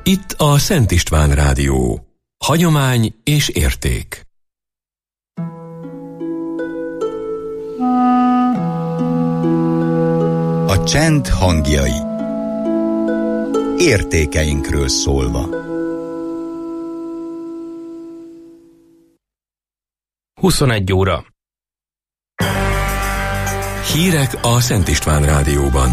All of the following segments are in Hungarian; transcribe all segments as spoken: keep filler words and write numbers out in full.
Itt a Szent István Rádió. Hagyomány és érték. A csend hangjai. Értékeinkről szólva. huszonegy óra. Hírek a Szent István Rádióban.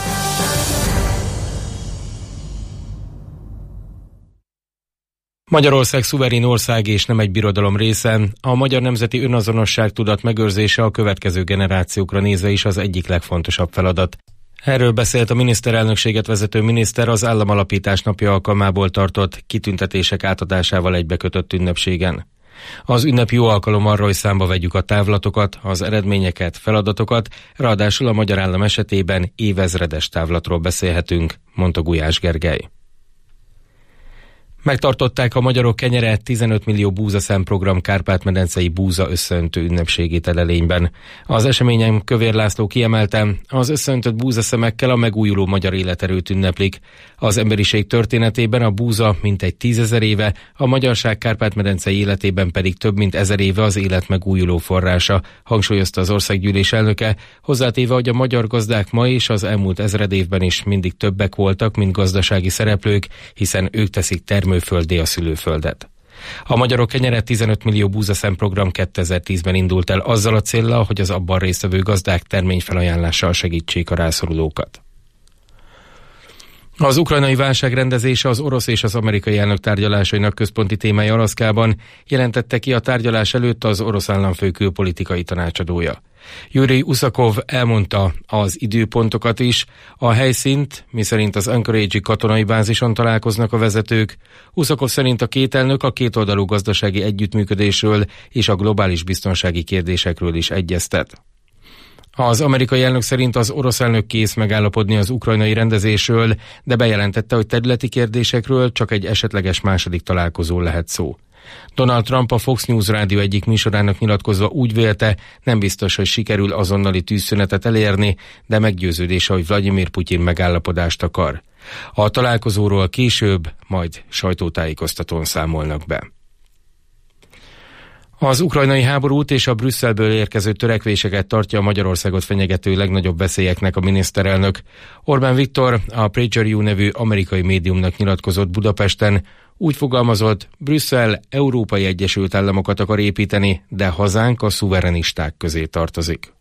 Magyarország szuverén ország és nem egy birodalom része, a magyar nemzeti önazonosság tudat megőrzése a következő generációkra nézve is az egyik legfontosabb feladat. Erről beszélt a miniszterelnökséget vezető miniszter az Államalapítás napja alkalmából tartott kitüntetések átadásával egybekötött ünnepségen. Az ünnep jó alkalom arra, hogy számba vegyük a távlatokat, az eredményeket, feladatokat, ráadásul a magyar állam esetében évezredes távlatról beszélhetünk, mondta Gulyás Gergely. Megtartották a Magyarok Kenyere tizenöt millió búzaszem program Kárpát-medencei búza összeöntő ünnepségét Elelényben. Az eseményen Kövér László kiemelte, az összeöntött búzaszemekkel a megújuló magyar életerőt ünneplik. Az emberiség történetében a búza mintegy tízezer éve, a magyarság Kárpát-medencei életében pedig több mint ezer éve az élet megújuló forrása, hangsúlyozta az országgyűlés elnöke, hozzátéve, hogy a magyar gazdák ma és az elmúlt ezred évben is mindig többek voltak, mint gazdasági szereplők, hiszen ők teszik termőfölddé a szülőföldet. A Magyarok Kenyere tizenöt millió búzaszem program kétezer-tízben indult el azzal a céllal, hogy az abban résztvevő gazdák terményfelajánlással segítsék a rászorulókat. Az ukrajnai válság rendezése az orosz és az amerikai elnök tárgyalásainak központi témája Alaszkában, jelentette ki a tárgyalás előtt az orosz államfő külpolitikai tanácsadója. Jurij Uszakov elmondta az időpontokat is, a helyszínt, miszerint az Anchorage-i katonai bázison találkoznak a vezetők. Uszakov szerint a két elnök a kétoldalú gazdasági együttműködésről és a globális biztonsági kérdésekről is egyeztet. Az amerikai elnök szerint az orosz elnök kész megállapodni az ukrajnai rendezésről, de bejelentette, hogy területi kérdésekről csak egy esetleges második találkozó lehet szó. Donald Trump a Fox News rádió egyik műsorának nyilatkozva úgy vélte, nem biztos, hogy sikerül azonnali tűzszünetet elérni, de meggyőződése, hogy Vladimir Putyin megállapodást akar. A találkozóról később majd sajtótájékoztatón számolnak be. Az ukrajnai háborút és a Brüsszelből érkező törekvéseket tartja a Magyarországot fenyegető legnagyobb veszélyeknek a miniszterelnök. Orbán Viktor a PragerU nevű amerikai médiumnak nyilatkozott Budapesten, úgy fogalmazott, Brüsszel Európai Egyesült Államokat akar építeni, de hazánk a szuverenisták közé tartozik.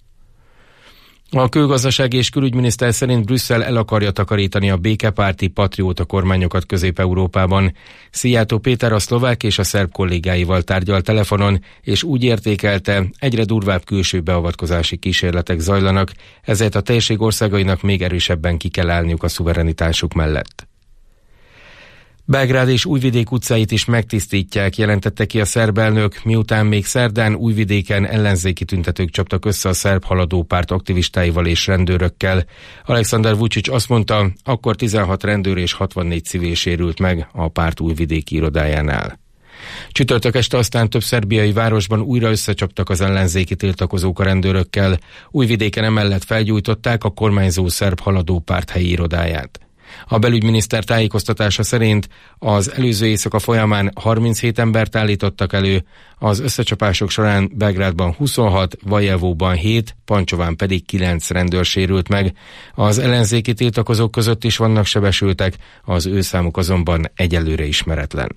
A külgazdasági és külügyminiszter szerint Brüsszel el akarja takarítani a békepárti patrióta kormányokat Közép-Európában. Szijjártó Péter a szlovák és a szerb kollégáival tárgyalt telefonon, és úgy értékelte, egyre durvább külső beavatkozási kísérletek zajlanak, ezért a térség országainak még erősebben ki kell állniuk a szuverenitásuk mellett. Belgrád és Újvidék utcáit is megtisztítják, jelentette ki a szerb elnök, miután még szerdán Újvidéken ellenzéki tüntetők csaptak össze a szerb haladópárt aktivistáival és rendőrökkel. Alexander Vučić azt mondta, akkor tizenhat rendőr és hatvannégy civil sérült meg a párt újvidéki irodájánál. Csütörtök este aztán több szerbiai városban újra összecsaptak az ellenzéki tiltakozók a rendőrökkel. Újvidéken emellett felgyújtották a kormányzó szerb haladópárt helyi irodáját. A belügyminiszter tájékoztatása szerint az előző éjszaka folyamán harminchét embert állítottak elő, az összecsapások során Belgrádban huszonhat, Vajevóban hét, Pancsován pedig kilenc rendőr sérült meg. Az ellenzéki tiltakozók között is vannak sebesültek, az ő számuk azonban egyelőre ismeretlen.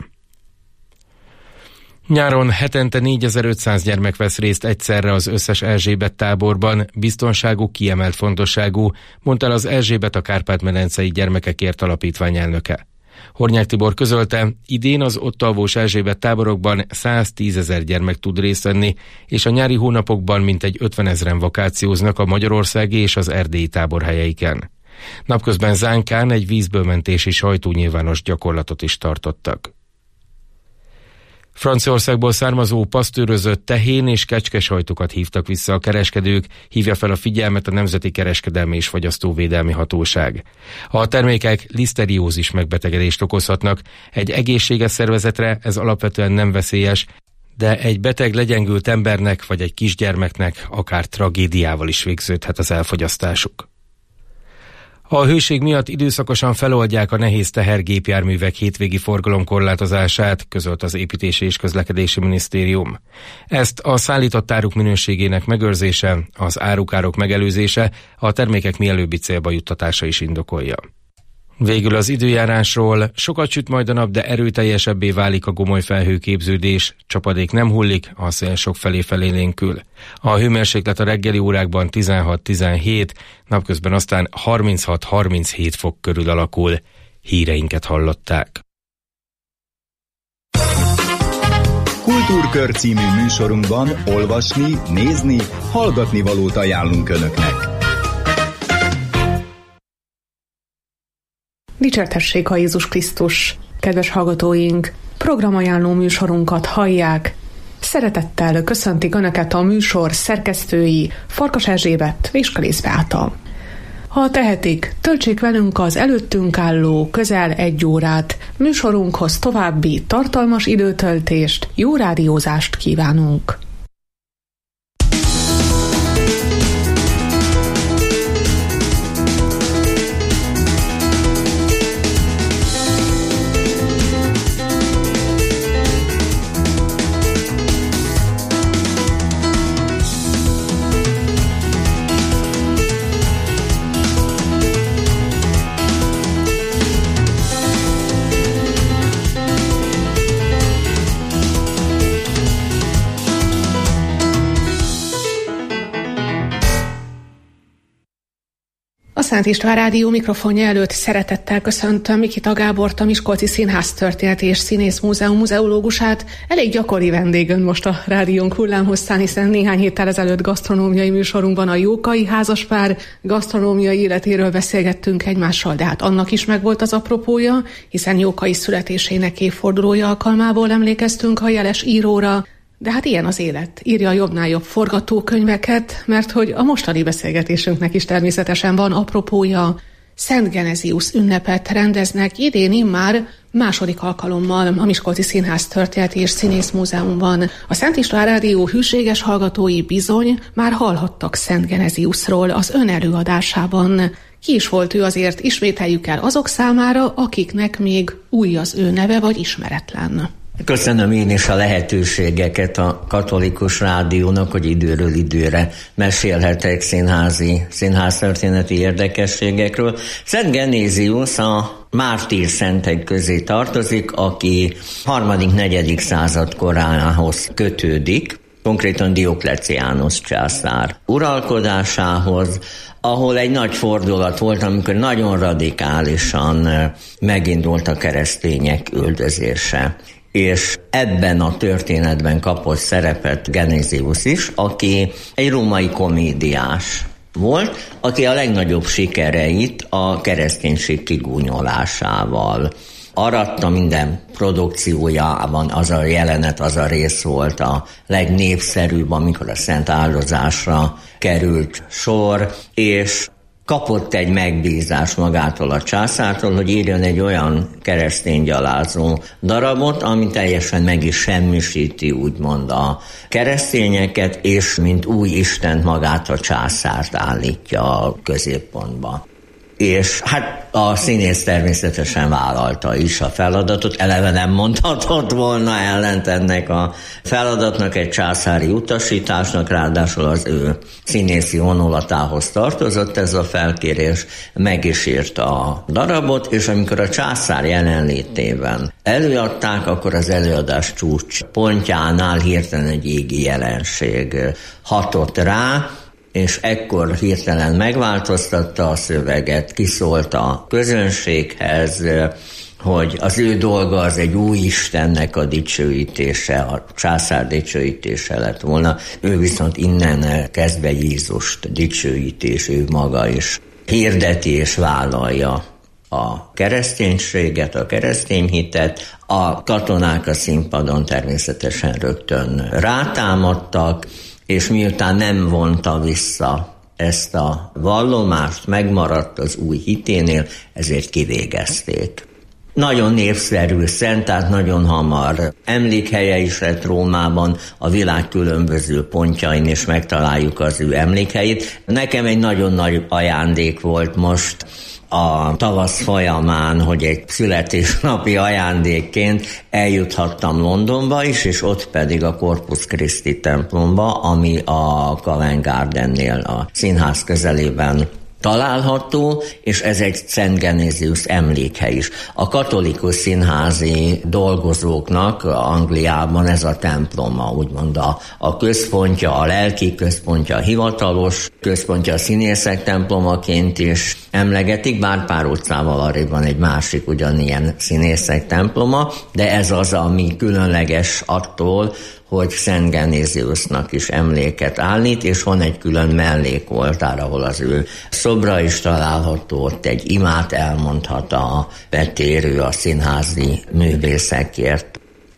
Nyáron hetente négyezer-ötszáz gyermek vesz részt egyszerre az összes Erzsébet táborban, biztonságuk kiemelt fontosságú, mondta el az Erzsébet a Kárpát-medencei Gyermekekért Alapítvány elnöke. Hornyák Tibor közölte, idén az ott alvós Erzsébet táborokban száztízezer gyermek tud részt venni, és a nyári hónapokban mintegy ötvenezren vakációznak a magyarországi és az erdélyi táborhelyeiken. Napközben Zánkán egy vízből mentési sajtónyilvános gyakorlatot is tartottak. Franciaországból származó pasztőrözött tehén és kecskesajtokat hívtak vissza a kereskedők, hívja fel a figyelmet a Nemzeti Kereskedelmi és Fogyasztóvédelmi Hatóság. A termékek liszteriózis megbetegedést okozhatnak. Egy egészséges szervezetre ez alapvetően nem veszélyes, de egy beteg legyengült embernek vagy egy kisgyermeknek akár tragédiával is végződhet az elfogyasztásuk. A hőség miatt időszakosan feloldják a nehéz tehergépjárművek hétvégi forgalomkorlátozását, közölt az Építési és Közlekedési Minisztérium. Ezt a szállított áruk minőségének megőrzése, az árukárok megelőzése, a termékek mielőbbi célba juttatása is indokolja. Végül az időjárásról: sokat süt majd a nap, de erőteljesebbé válik a gomoly felhőképződés, csapadék nem hullik, a szél sokfelé felélénkül. A hőmérséklet a reggeli órákban tizenhat-tizenhét, napközben aztán harminchat-harminchét fok körül alakul. Híreinket hallották. Kultúrkör című műsorunkban olvasni, nézni, hallgatni valót ajánlunk Önöknek. Dicsértessék a Jézus Krisztus! Kedves hallgatóink, programajánló műsorunkat hallják. Szeretettel köszöntik Önöket a műsor szerkesztői, Farkas Erzsébet és Kalész Beáta. Ha tehetik, töltsék velünk az előttünk álló közel egy órát. Műsorunkhoz további tartalmas időtöltést, jó rádiózást kívánunk! A Szent István Rádió mikrofonja előtt szeretettel köszöntöm Mikita Gábort, a Miskolci Színház Történeti és Színész Múzeum muzeológusát. Elég gyakori vendégön most a rádiónk hullámhosszán, hiszen néhány héttel ezelőtt gasztronómiai műsorunkban a Jókai házaspár gasztronómiai életéről beszélgettünk egymással, de hát annak is megvolt az apropója, hiszen Jókai születésének évfordulója alkalmából emlékeztünk a jeles íróra. De hát ilyen az élet, írja a jobbnál jobb forgatókönyveket, mert hogy a mostani beszélgetésünknek is természetesen van apropója. Szent Geneziusz ünnepet rendeznek idén immár második alkalommal a Miskolci Színház Történeti és Színész Múzeumban. A Szent István Rádió hűséges hallgatói bizony már hallhattak Szent Geneziuszról az ön előadásában. Ki is volt ő, azért ismételjük el azok számára, akiknek még új az ő neve vagy ismeretlen. Köszönöm én is a lehetőségeket a Katolikus Rádiónak, hogy időről időre mesélhetek színházi, színháztörténeti érdekességekről. Szent Genéziusz a mártír szentek közé tartozik, aki harmadik-negyedik század korához kötődik, konkrétan Diokleciánus császár uralkodásához, ahol egy nagy fordulat volt, amikor nagyon radikálisan megindult a keresztények üldözése. És ebben a történetben kapott szerepet Genéziusz is, aki egy római komédiás volt, aki a legnagyobb sikereit a kereszténység kigúnyolásával aratta. Minden produkciójában az a jelenet, az a rész volt a legnépszerűbb, amikor a szent áldozásra került sor, és kapott egy megbízást magától a császártól, hogy írjon egy olyan kereszténygyalázó darabot, ami teljesen meg is semmisíti úgymond a keresztényeket, és mint új istent magát a császárt állítja a középpontba. És hát a színész természetesen vállalta is a feladatot, eleve nem mondhatott volna ellent ennek a feladatnak, egy császári utasításnak, ráadásul az ő színészi vonulatához tartozott ez a felkérés, meg is írta a darabot, és amikor a császár jelenlétében előadták, akkor az előadás csúcs pontjánál hirtelen egy égi jelenség hatott rá, és ekkor hirtelen megváltoztatta a szöveget, kiszólt a közönséghez, hogy az ő dolga az egy új Istennek a dicsőítése, a császár dicsőítése lett volna. Ő viszont innen kezdve Jézust dicsőítés, ő maga is hirdeti és vállalja a kereszténységet, a keresztény hitet. A katonák a színpadon természetesen rögtön rátámadtak, és miután nem vonta vissza ezt a vallomást, megmaradt az új hiténél, ezért kivégezték. Nagyon népszerű szent, tehát nagyon hamar emlékhelye is lett Rómában, a világ különböző pontjain is megtaláljuk az ő emlékhelyét. Nekem egy nagyon nagy ajándék volt most a tavasz folyamán, hogy egy születésnapi ajándékként eljuthattam Londonba is, és ott pedig a Corpus Christi templomba, ami a Covent Gardennél a színház közelében található, és ez egy Szent Genézius emlékhely is. A katolikus színházi dolgozóknak Angliában ez a temploma, úgymond a, a központja, a lelki központja, a hivatalos központja, a színészek templomaként is emlegetik, bár pár utcával arrébb van egy másik ugyanilyen színészek temploma, de ez az, ami különleges attól, hogy Szent Genéziusnak is emléket állít, és van egy külön mellékoltár, ahol az ő szobra is található, ott egy imát elmondhat a betérő a színházi művészekért.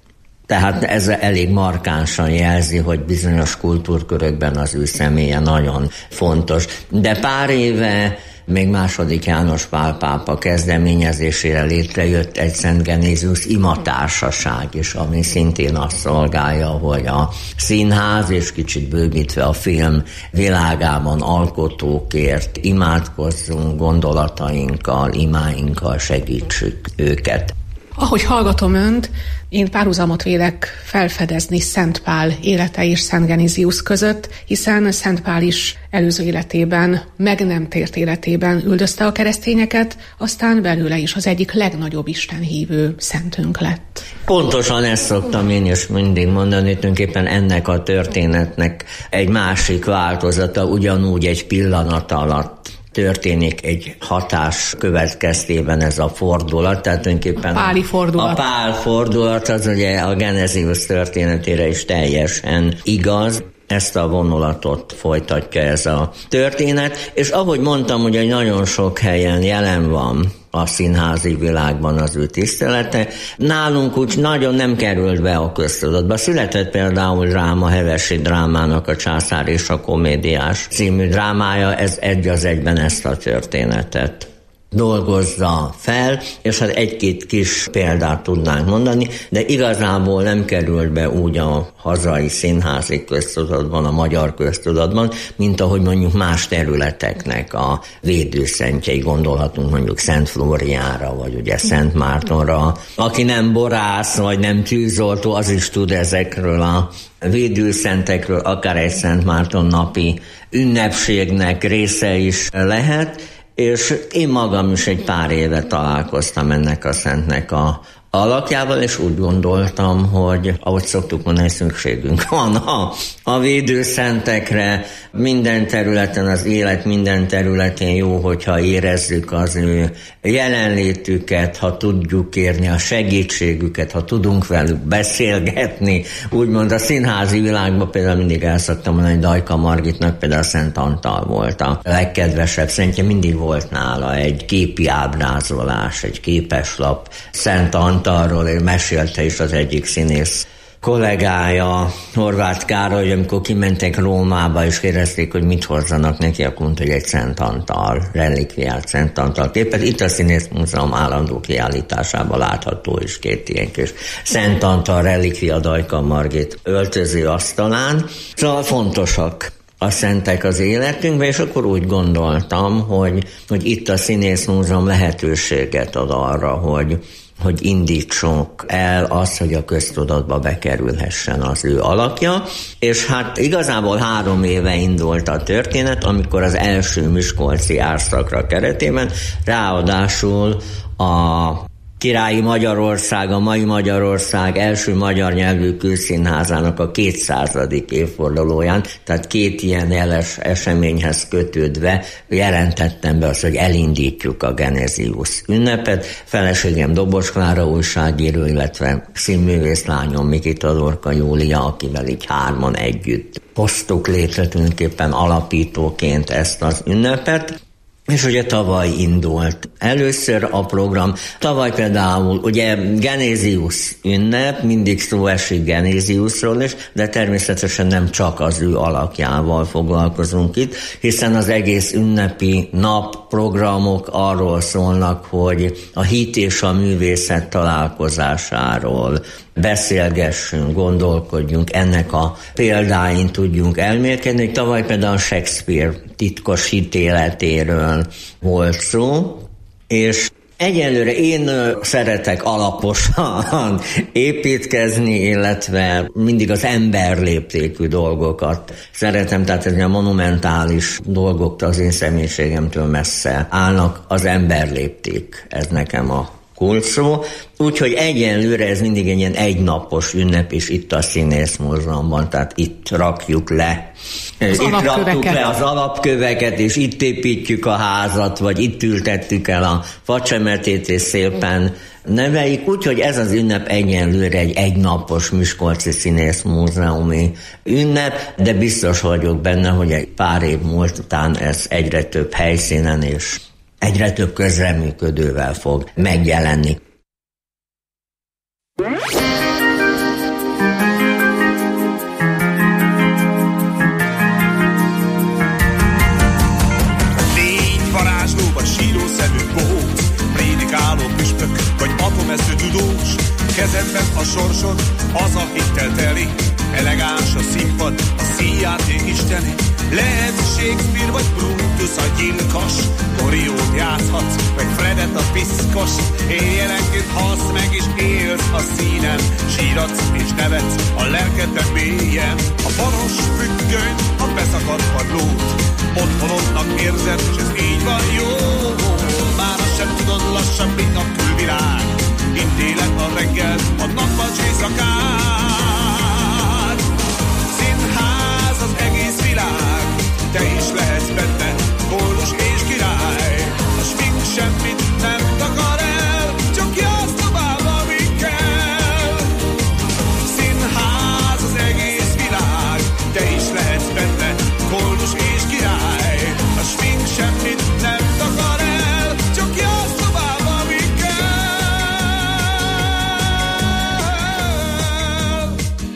Tehát ez elég markánsan jelzi, hogy bizonyos kultúrkörökben az ő személye nagyon fontos. De pár éve még második János Pál pápa kezdeményezésére létrejött egy Szent Genézius imatársaság is, ami szintén azt szolgálja, hogy a színház és kicsit bővítve a film világában alkotókért imádkozzunk, gondolatainkkal, imáinkkal segítsük őket. Ahogy hallgatom önt, én párhuzamot vélek felfedezni Szent Pál élete és Szent Genézius között, hiszen Szent Pál is előző életében, meg nem tért életében üldözte a keresztényeket, aztán belőle is az egyik legnagyobb istenhívő szentünk lett. Pontosan ezt szoktam én is mindig mondani, tulajdonképpen ennek a történetnek egy másik változata, ugyanúgy egy pillanat alatt történik egy hatás következtében ez a fordulat, tehát tulajdonképpen a páli fordulat. A Pál fordulat az ugye a Genézius történetére is teljesen igaz. Ezt a vonulatot folytatja ez a történet, és ahogy mondtam, ugye nagyon sok helyen jelen van a színházi világban az ő tisztelete. Nálunk úgy nagyon nem került be a köztudatba. Született például dráma, Hevesi drámának a Császár és a Komédiás című drámája, ez egy az egyben ezt a történetet dolgozza fel, és hát egy-két kis példát tudnánk mondani, de igazából nem került be úgy a hazai színházi köztudatban, a magyar köztudatban, mint ahogy mondjuk más területeknek a védőszentjei, gondolhatunk mondjuk Szent Flóriánra, vagy ugye Szent Mártonra. Aki nem borász, vagy nem tűzoltó, az is tud ezekről a védőszentekről, akár egy Szent Márton napi ünnepségnek része is lehet, és én magam is egy pár éve találkoztam ennek a szentnek a alakjával, és úgy gondoltam, hogy ahogy szoktuk mondani, szükségünk van a, a védőszentekre. Minden területen, az élet minden területén jó, hogyha érezzük az ő jelenlétüket, ha tudjuk kérni a segítségüket, ha tudunk velük beszélgetni. Úgymond a színházi világban például mindig el szoktam mondani, hogy Dajka Margitnak például Szent Antal volt a legkedvesebb szentje, mindig volt nála egy képi ábrázolás, egy képeslap Szent Antalról, és mesélte is az egyik színész kollégája, Horváth Károly, amikor kimentek Rómába, és kérdezték, hogy mit hozzanak neki, akkor mondta, hogy egy Szent Antal, relikviát Szent Antal képet. Itt a Színész Múzeum állandó kiállításában látható is két ilyen kis Szent Antal relikvia Dajka Margit öltöző asztalán. Szóval fontosak a szentek az életünkben, és akkor úgy gondoltam, hogy, hogy itt a Színész Múzeum lehetőséget ad arra, hogy hogy indítsunk el azt, hogy a köztudatba bekerülhessen az ő alakja, és hát igazából három éve indult a történet, amikor az első miskolci árszakra keretében ráadásul a Királyi Magyarország, a mai Magyarország első magyar nyelvű külszínházának a kétszázadik évfordulóján, tehát két ilyen jeles eseményhez kötődve jelentettem be azt, hogy elindítjuk a Genézius ünnepet. Feleségem Dobos Klára újságíró, illetve színművész lányom Mikita Dorka Júlia, akivel így hárman együtt hoztuk létre tulajdonképpen alapítóként ezt az ünnepet. És ugye tavaly indult először a program. Tavaly például ugye Genézius ünnep, mindig szó esik Genéziusról is, de természetesen nem csak az ő alakjával foglalkozunk itt, hiszen az egész ünnepi nap programok arról szólnak, hogy a hit és a művészet találkozásáról beszélgessünk, gondolkodjunk, ennek a példáin tudjunk elmélkedni. Tavaly például Shakespeare titkos hitéletéről volt szó, És egyelőre én szeretek alaposan építkezni, illetve mindig az emberléptékű dolgokat szeretem, tehát ez a monumentális dolgok az én személyiségemtől messze állnak, az emberlépték, ez nekem a kulcsszó. Úgyhogy egyenlőre ez mindig egy ilyen egynapos ünnep, és itt a Színész Múzeumban, tehát itt rakjuk le. Az itt raktuk le az alapköveket, és itt építjük a házat, vagy itt ültettük el a facsemetét, és szépen neveljük. Úgyhogy ez az ünnep egyenlőre egy egynapos Miskolci Színész Múzeumi ünnep, de biztos vagyok benne, hogy egy pár év múltán ez egyre több helyszínen és egyre több közreműködővel fog megjelenni. Légy varázsló vagy sírószemű bohóc, prédikáló püspök vagy atomeszű tudós, kezedben a sorsod, az a hittel teli, elegáns a színpad, a színjáték isteni. Lehet Shakespeare vagy Brutus a gyilkos, Oriót játszhatsz, vagy Fredet a piszkos. Éjjelenként halsz meg és élsz a színen, síratsz és nevetsz a lelkedben mélyen. A balos függöny, a beszakadt padlót, otthonodnak érzed, és ez így van jó. Már azt sem tudod lassan, mint a külvilág, itt éled a reggel, a nappal s éjszakát. Színház az egész világ, te is lehetsz benne, boldog és király. A smink semmit nem takar el, csak jársz tovább, ami kell. Színház az egész világ, te is lehetsz benne, boldog és király. A smink semmit nem takar el, csak jársz tovább, ami kell.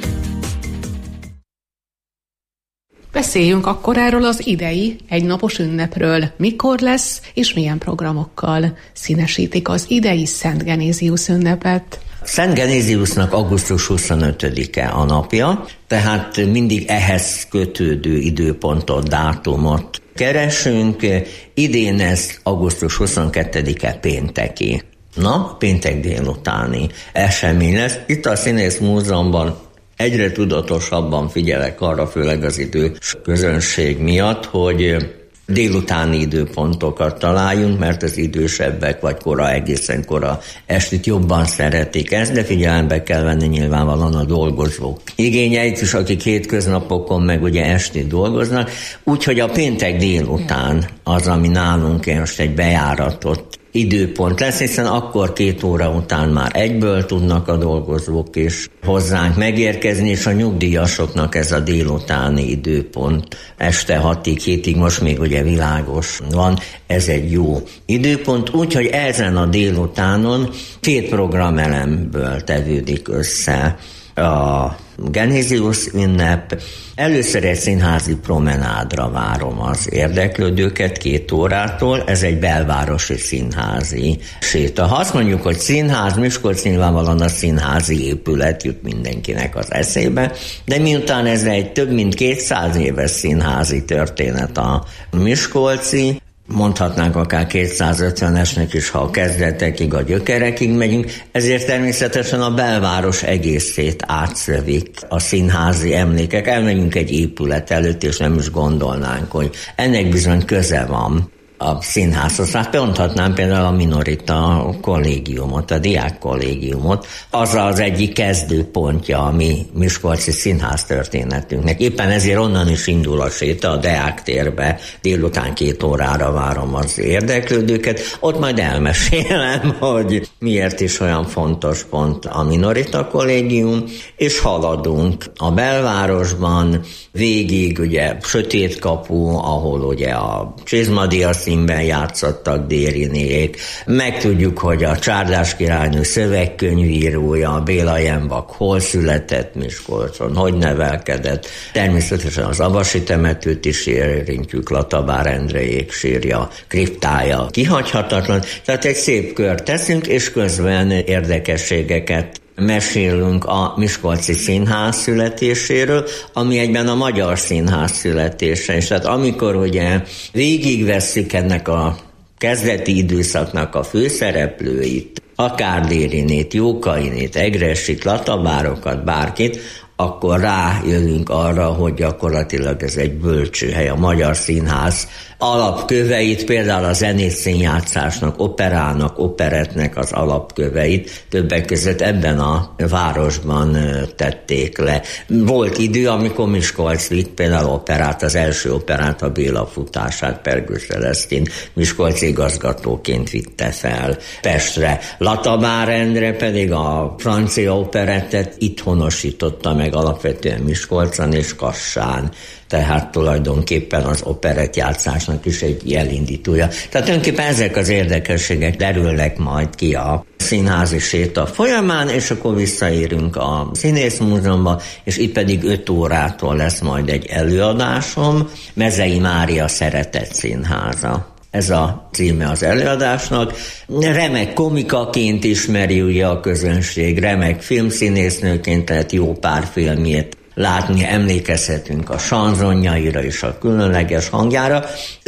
Beszéljünk akkor erről az idei egynapos ünnepről. Mikor lesz és milyen programokkal színesítik az idei Szent Genéziusz ünnepet? Szent Genéziusznak augusztus huszonötödike a napja, tehát mindig ehhez kötődő időpontot, dátumot keresünk. Idén ez augusztus huszonkettedike pénteki. Na, péntek délutáni esemény lesz. Itt a Színész Múzeumban egyre tudatosabban figyelek arra, főleg az idő közönség miatt, hogy délutáni időpontokat találjunk, mert az idősebbek vagy kora, egészen kora estit jobban szeretik ezt, de figyelembe kell venni nyilvánvalóan a dolgozók igényeit is, akik hétköznapokon meg ugye esti dolgoznak, úgyhogy a péntek délután az, ami nálunk most egy bejáratott időpont lesz, hiszen akkor két óra után már egyből tudnak a dolgozók is hozzánk megérkezni, és a nyugdíjasoknak ez a délutáni időpont este hatig, hétig, most még ugye világos van, ez egy jó időpont, úgyhogy ezen a délutánon két programelemből tevődik össze a Genéziusz ünnep. Először egy színházi promenádra várom az érdeklődőket két órától, ez egy belvárosi színházi séta. Ha azt mondjuk, hogy színház, Miskolc, nyilvánvalóan a színházi épület jut mindenkinek az eszébe, de miután ez egy több mint kétszáz éves színházi történet a miskolci, mondhatnánk akár kétszázötvenesnek is, ha a kezdetekig, a gyökerekig megyünk, ezért természetesen a belváros egészét átszövik a színházi emlékek. Elmegyünk egy épület előtt, és nem is gondolnánk, hogy ennek bizony köze van a színházhoz. Hát mondhatnám például a Minorita kollégiumot, a diák kollégiumot, az az egyik kezdőpontja a mi miskolci színház történetünknek. Éppen ezért onnan is indul a séta a Deák térbe, délután két órára várom az érdeklődőket. Ott majd elmesélem, hogy miért is olyan fontos pont a Minorita kollégium, és haladunk a belvárosban, végig ugye Sötét kapu, ahol ugye a Csizmadia színben játszottak Dérinék. Megtudjuk, hogy a Csárdás királynő szövegkönyvírója, a Béla Jenbak hol született Miskolcon, hogy nevelkedett. Természetesen az Avasi temetőt is érintjük, Latabár Endrejék sírja, kriptája kihagyhatatlan. Tehát egy szép kört teszünk, és közben érdekességeket mesélünk a Miskolci Színház születéséről, ami egyben a Magyar Színház születése. És tehát amikor ugye végigvesszük ennek a kezdeti időszaknak a főszereplőit, akár Dérinét, Jókainét, Egressit, Latabárokat, bárkit, akkor rájövünk arra, hogy gyakorlatilag ez egy bölcsőhely. A Magyar Színház alapköveit, például a zenés színjátszásnak, operának, operettnek az alapköveit többek között ebben a városban tették le. Volt idő, amikor Miskolc vitt például operát, az első operát, a Béla futását, Pergő Celesztin Miskolc igazgatóként vitte fel Pestre. Latabár Endre pedig a francia operettet itt honosította meg alapvetően Miskolcon és Kassán. Tehát tulajdonképpen az operettjátszásnak is egy elindítója. Tehát tulajdonképpen ezek az érdekességek derülnek majd ki a színházi séta folyamán, és akkor visszaérünk a Színészmúzeumba, és itt pedig öt órától lesz majd egy előadásom, Mezei Mária Szeretett Színháza. Ez a címe az előadásnak. Remek komikaként ismeri ugye a közönség, remek filmszínésznőként, lehet jó pár filmjét látni, emlékezhetünk a sanzonjaira és a különleges hangjára.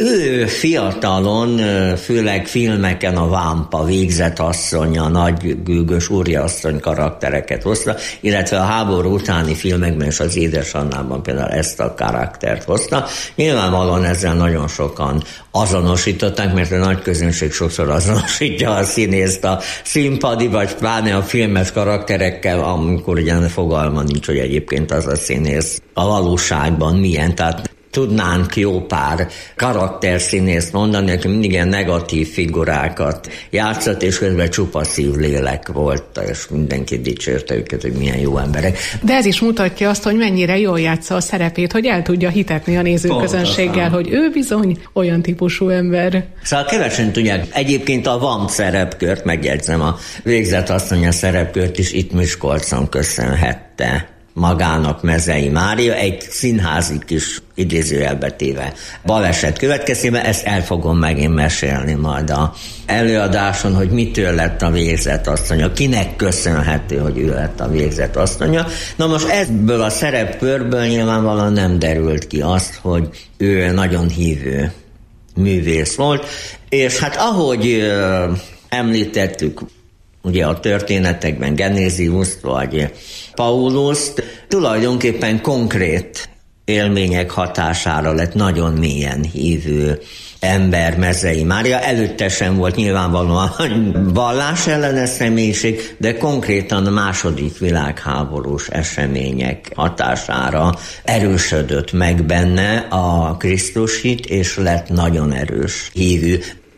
Ő fiatalon, főleg filmeken a Vámpa, Végzett asszony, a Nagy Gőgös úriasszony karaktereket hozta, illetve a háború utáni filmekben és az Édes Annában például ezt a karaktert hozta. Nyilvánvalóan ezzel nagyon sokan azonosították, mert a nagy közönség sokszor azonosítja a színészt a színpadi, vagy pláne a filmes karakterekkel, amikor ugye fogalma nincs, hogy egyébként az a színész a valóságban milyen, tehát tudnánk jó pár karakterszínészt mondani, aki mindig ilyen negatív figurákat játszott, és közben csupa szívlélek volt, és mindenki dicsérte őket, hogy milyen jó emberek. De ez is mutatja azt, hogy mennyire jól játsza a szerepét, hogy el tudja hitetni a nézőközönséggel, hogy ő bizony olyan típusú ember. Szóval kevesen tudják. Egyébként a VAMP szerepkört, megjegyzem, a Végzett asszony a szerepkört is itt Miskolcon köszönhette magának Mezei Mária, egy színházi kis idézőjelbe téve baleset következtében. Ezt el fogom megint mesélni majd a előadáson, hogy mitől lett a Végzett asszonya, kinek köszönhető, hogy ő lett a Végzett asszonya. Na most ebből a szerepkörből nyilvánvalóan nem derült ki azt, hogy ő nagyon hívő művész volt, és hát ahogy ö, említettük, ugye a történetekben Genéziuszt vagy Pauluszt, tulajdonképpen konkrét élmények hatására lett nagyon mélyen hívő ember Mezei Mária. Előtte sem volt nyilvánvalóan vallásellenes személyiség, de konkrétan a második világháborús események hatására erősödött meg benne a Krisztushit, és lett nagyon erős hívő.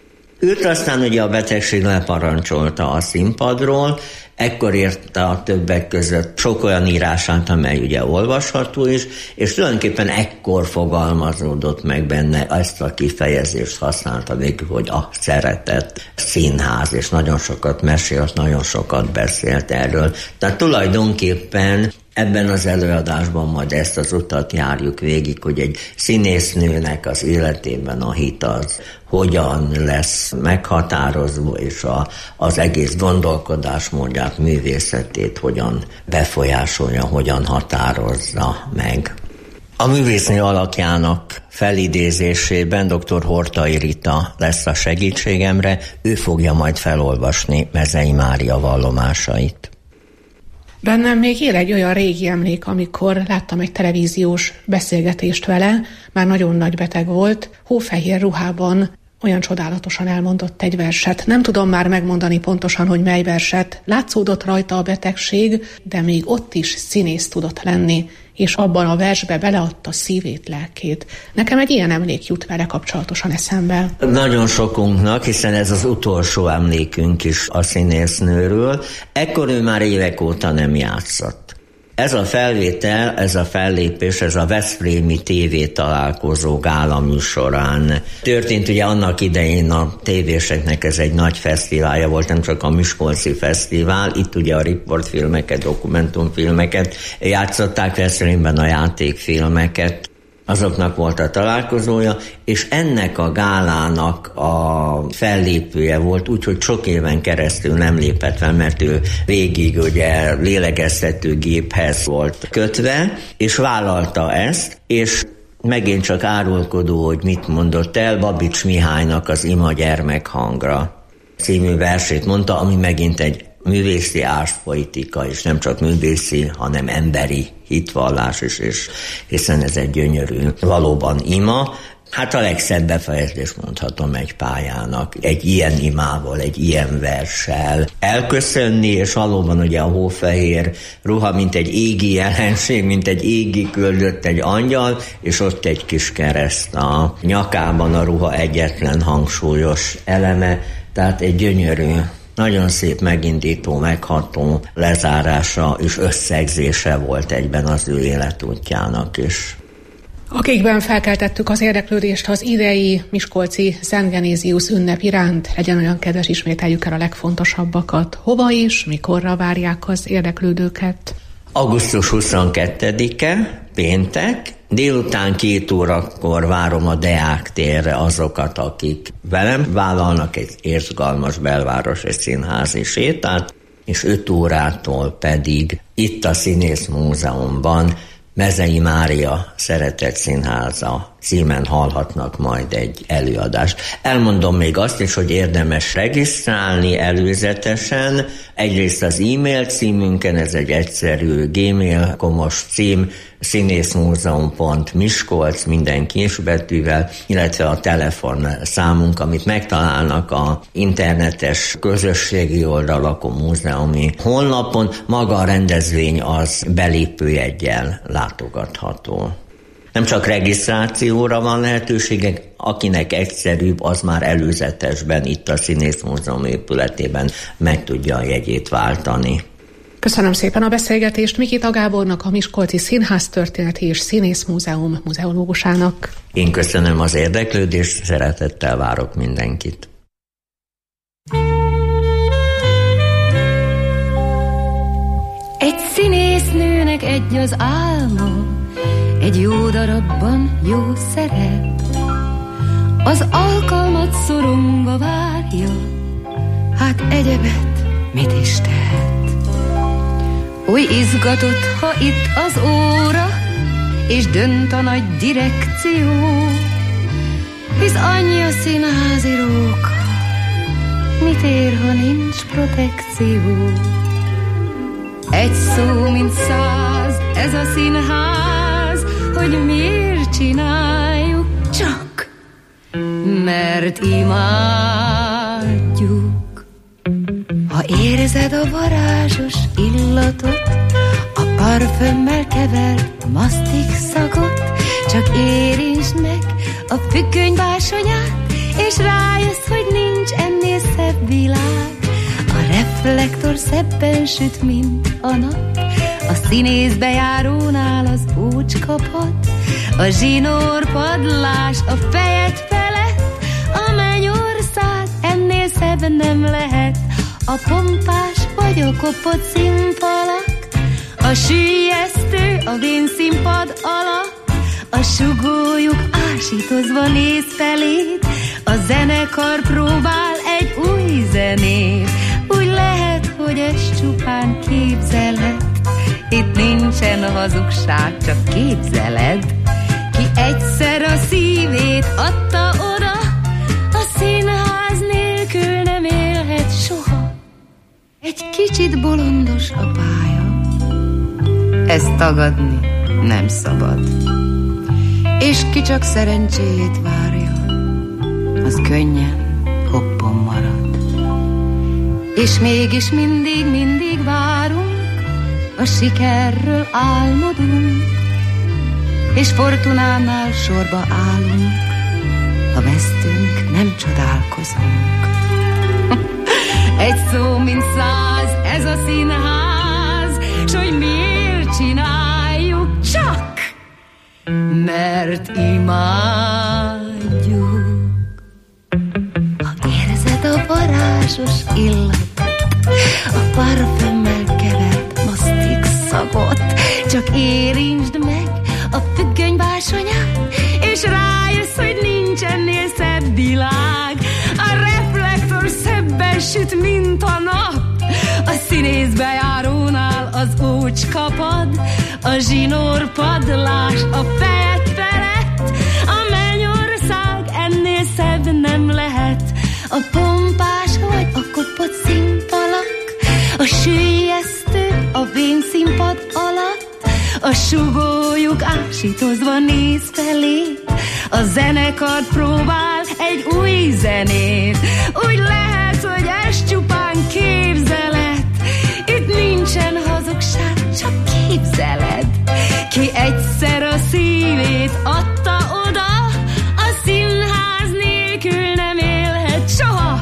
Őt aztán ugye a betegség leparancsolta a színpadról, ekkor érte a többek között sok olyan írását, amely ugye olvasható is, és tulajdonképpen ekkor fogalmazódott meg benne, ezt a kifejezést használta végül, hogy a szeretett színház, és nagyon sokat mesélt, nagyon sokat beszélt erről. Tehát tulajdonképpen ebben az előadásban majd ezt az utat járjuk végig, hogy egy színésznőnek az életében a hit az hogyan lesz meghatározva, és a, az egész gondolkodásmódját, művészetét hogyan befolyásolja, hogyan határozza meg. A művésznő alakjának felidézésében dr. Hortai Rita lesz a segítségemre, ő fogja majd felolvasni Mezei Mária vallomásait. Bennem még él egy olyan régi emlék, amikor láttam egy televíziós beszélgetést vele, már nagyon nagy beteg volt, hófehér ruhában olyan csodálatosan elmondott egy verset. Nem tudom már megmondani pontosan, hogy mely verset. Látszódott rajta a betegség, de még ott is színész tudott lenni, és abban a versbe beleadta szívét, lelkét. Nekem egy ilyen emlék jut vele kapcsolatosan eszembe. Nagyon sokunknak, hiszen ez az utolsó emlékünk is a színésznőről. Ekkor ő már évek óta nem játszott. Ez a felvétel, ez a fellépés, ez a veszprémi tévé találkozó gála műsorán történt. Ugye annak idején a tévéseknek ez egy nagy fesztiválja volt, nem csak a Miskolci Fesztivál, itt ugye a riportfilmeket, dokumentumfilmeket játszották, Veszprémben a játékfilmeket, azoknak volt a találkozója, és ennek a gálának a fellépője volt, úgyhogy sok éven keresztül nem lépett fel, mert ő végig ugye lélegeztetőgéphez volt kötve, és vállalta ezt, és megint csak árulkodó, hogy mit mondott el, Babics Mihálynak az Ima gyermekhangra című versét mondta, ami megint egy művészi árszpolitika, és nem csak művészi, hanem emberi hitvallás is, és hiszen ez egy gyönyörű, valóban ima. Hát a legszebb befejezés mondhatom egy pályának, egy ilyen imával, egy ilyen verssel elköszönni, és valóban ugye a hófehér ruha, mint egy égi jelenség, mint egy égi küldött egy angyal, és ott egy kis kereszt a nyakában, a ruha egyetlen hangsúlyos eleme, tehát egy gyönyörű, nagyon szép megindító, megható lezárása és összegzése volt egyben az ő életútjának is. Akikben felkeltettük az érdeklődést az idei miskolci Szent Genéziusz ünnep iránt, legyen olyan kedves, ismételjük el a legfontosabbakat. Hova és mikorra várják az érdeklődőket? augusztus huszonkettedike, péntek, délután két órakor várom a Deák térre azokat, akik velem vállalnak egy érzgalmas belvárosi színházi sétát, és öt órától pedig itt a Színész Múzeumban Mezei Mária Szeretett Színháza címen hallhatnak majd egy előadást. Elmondom még azt is, hogy érdemes regisztrálni előzetesen. Egyrészt az e-mail címünken, ez egy egyszerű gmail komos cím, színészmúzeum pont miskolc minden kisbetűvel, illetve a telefon számunk, amit megtalálnak a internetes közösségi oldalakon, múzeumi honlapon. Maga a rendezvény az belépőjeggyel látogatható. Nem csak regisztrációra van lehetőségek, akinek egyszerűbb, az már előzetesben itt a Színészmúzeum épületében meg tudja a jegyét váltani. Köszönöm szépen a beszélgetést Mikita Gábornak, a Miskolci Színháztörténeti és Színészmúzeum muzeológusának. Én köszönöm az érdeklődést, szeretettel várok mindenkit. Egy színésznőnek egy az álma, egy jó darabban jó szerep, az alkalmat szorongva várja, hát egyebet mit is tehet. Oly izgatott, ha itt az óra, és dönt a nagy direkció, hisz annyi a színházi róka, mit ér, ha nincs protekció. Egy szó, mint száz, ez a színház, hogy miért csináljuk csak, mert imádjuk. Ha érzed a varázsos illatot, a parfümmel kevert masztik szagot, csak érintsd meg a függöny bársonyát, és rájössz, hogy nincs ennél szebb világ. A reflektor szebben süt, mint a nap, a színészbejárónál az ócskapad, a zsinór padlás a fejed felett, a mennyország ennél szebb nem lehet. A pompás vagy a kopott színfalak, a süllyesztő a vénszínpad alatt, a sugójuk ásítozva néz feléd, a zenekar próbál egy új zenét. Úgy lehet, hogy ez csupán képzelet, itt nincsen hazugság, csak képzeled. Ki egyszer a szívét adta oda, a színház nélkül nem élhet soha. Egy kicsit bolondos a pálya, ezt tagadni nem szabad. És ki csak szerencsét várja, az könnyen hoppon marad. És mégis mindig, mindig várunk, a sikerről álmodunk, és fortunánál sorba állunk, ha vesztünk, nem csodálkozunk. Egy szó, mint száz, ez a színház, s hogy miért csináljuk csak, mert imádjuk. Ha érzed a varázsos illatot, a parfümmel kevert masztik szagot, csak érintsd meg a függöny bársonyát, és rájössz, hogy nincs ennél szebb világ. A reflektor szebben süt, mint a nap, a színészbejárónál az ócskapad, a zsinór padlás a fejed felett, hadd próbál egy új zenét. Úgy lehet, hogy ez csupán képzelet. Itt nincsen hazugság, csak képzeled. Ki egyszer a szívét adta oda, a színház nélkül nem élhet soha.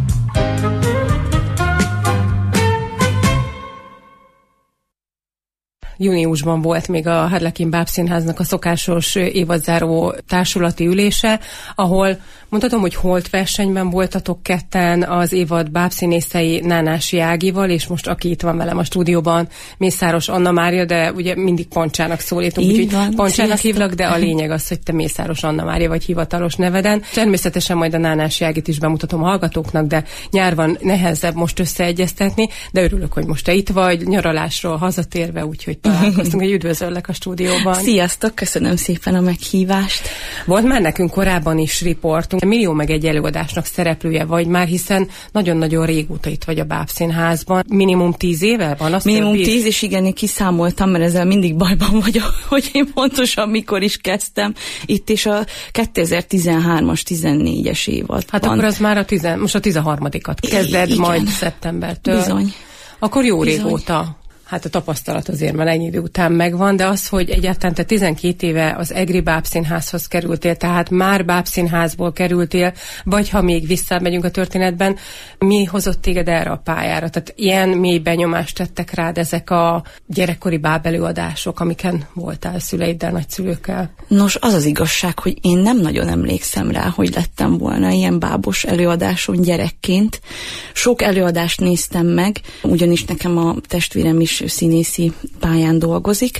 Júniusban volt még a Harlekin Bábszínháznak a szokásos évadzáró társulati ülése, ahol mondhatom, hogy holt versenyben voltatok ketten az évad bábszínészei Nánási Ágival, és most aki itt van velem a stúdióban, Mészáros Anna Mária, de ugye mindig Poncsának szólítunk, úgyhogy Poncsának hívlak, de a lényeg az, hogy te Mészáros Anna Mária vagy hivatalos neveden. Természetesen majd a Nánási Ágit is bemutatom a hallgatóknak, de nyár van, nehezebb most összeegyeztetni, de örülök, hogy most te itt vagy, nyaralásról hazatérve, úgyhogy találkoztunk, hogy üdvözöllek a stúdióban. Sziasztok, köszönöm szépen a meghívást. Volt már nekünk korábban is riportunk, millió meg egy előadásnak szereplője vagy már, hiszen nagyon-nagyon régóta itt vagy a Bábszínházban. Minimum tíz éve van? Azt Minimum többi? tíz, és igen, én kiszámoltam, mert ezzel mindig bajban vagyok, hogy én pontosan mikor is kezdtem. Itt is a kétezer-tizenhármas, tizennégyes évad Hát van. akkor az már a tizen, most a tizenharmadikat kezded, igen. Majd szeptembertől. Bizony. Akkor jó Bizony. Régóta. Hát a tapasztalat azért már ennyi idő után megvan, de az, hogy egyáltalán te tizenkét éve az Egri Bábszínházhoz kerültél, tehát már Bábszínházból kerültél, vagy ha még visszamegyünk a történetben, mi hozott téged erre a pályára? Tehát ilyen mély benyomást tettek rád ezek a gyerekkori bábelőadások, amiken voltál szüleiddel, nagyszülőkkel? Nos, az az igazság, hogy én nem nagyon emlékszem rá, hogy lettem volna ilyen bábos előadáson gyerekként. Sok előadást néztem meg, ugyanis nekem a testvérem is színészi pályán dolgozik,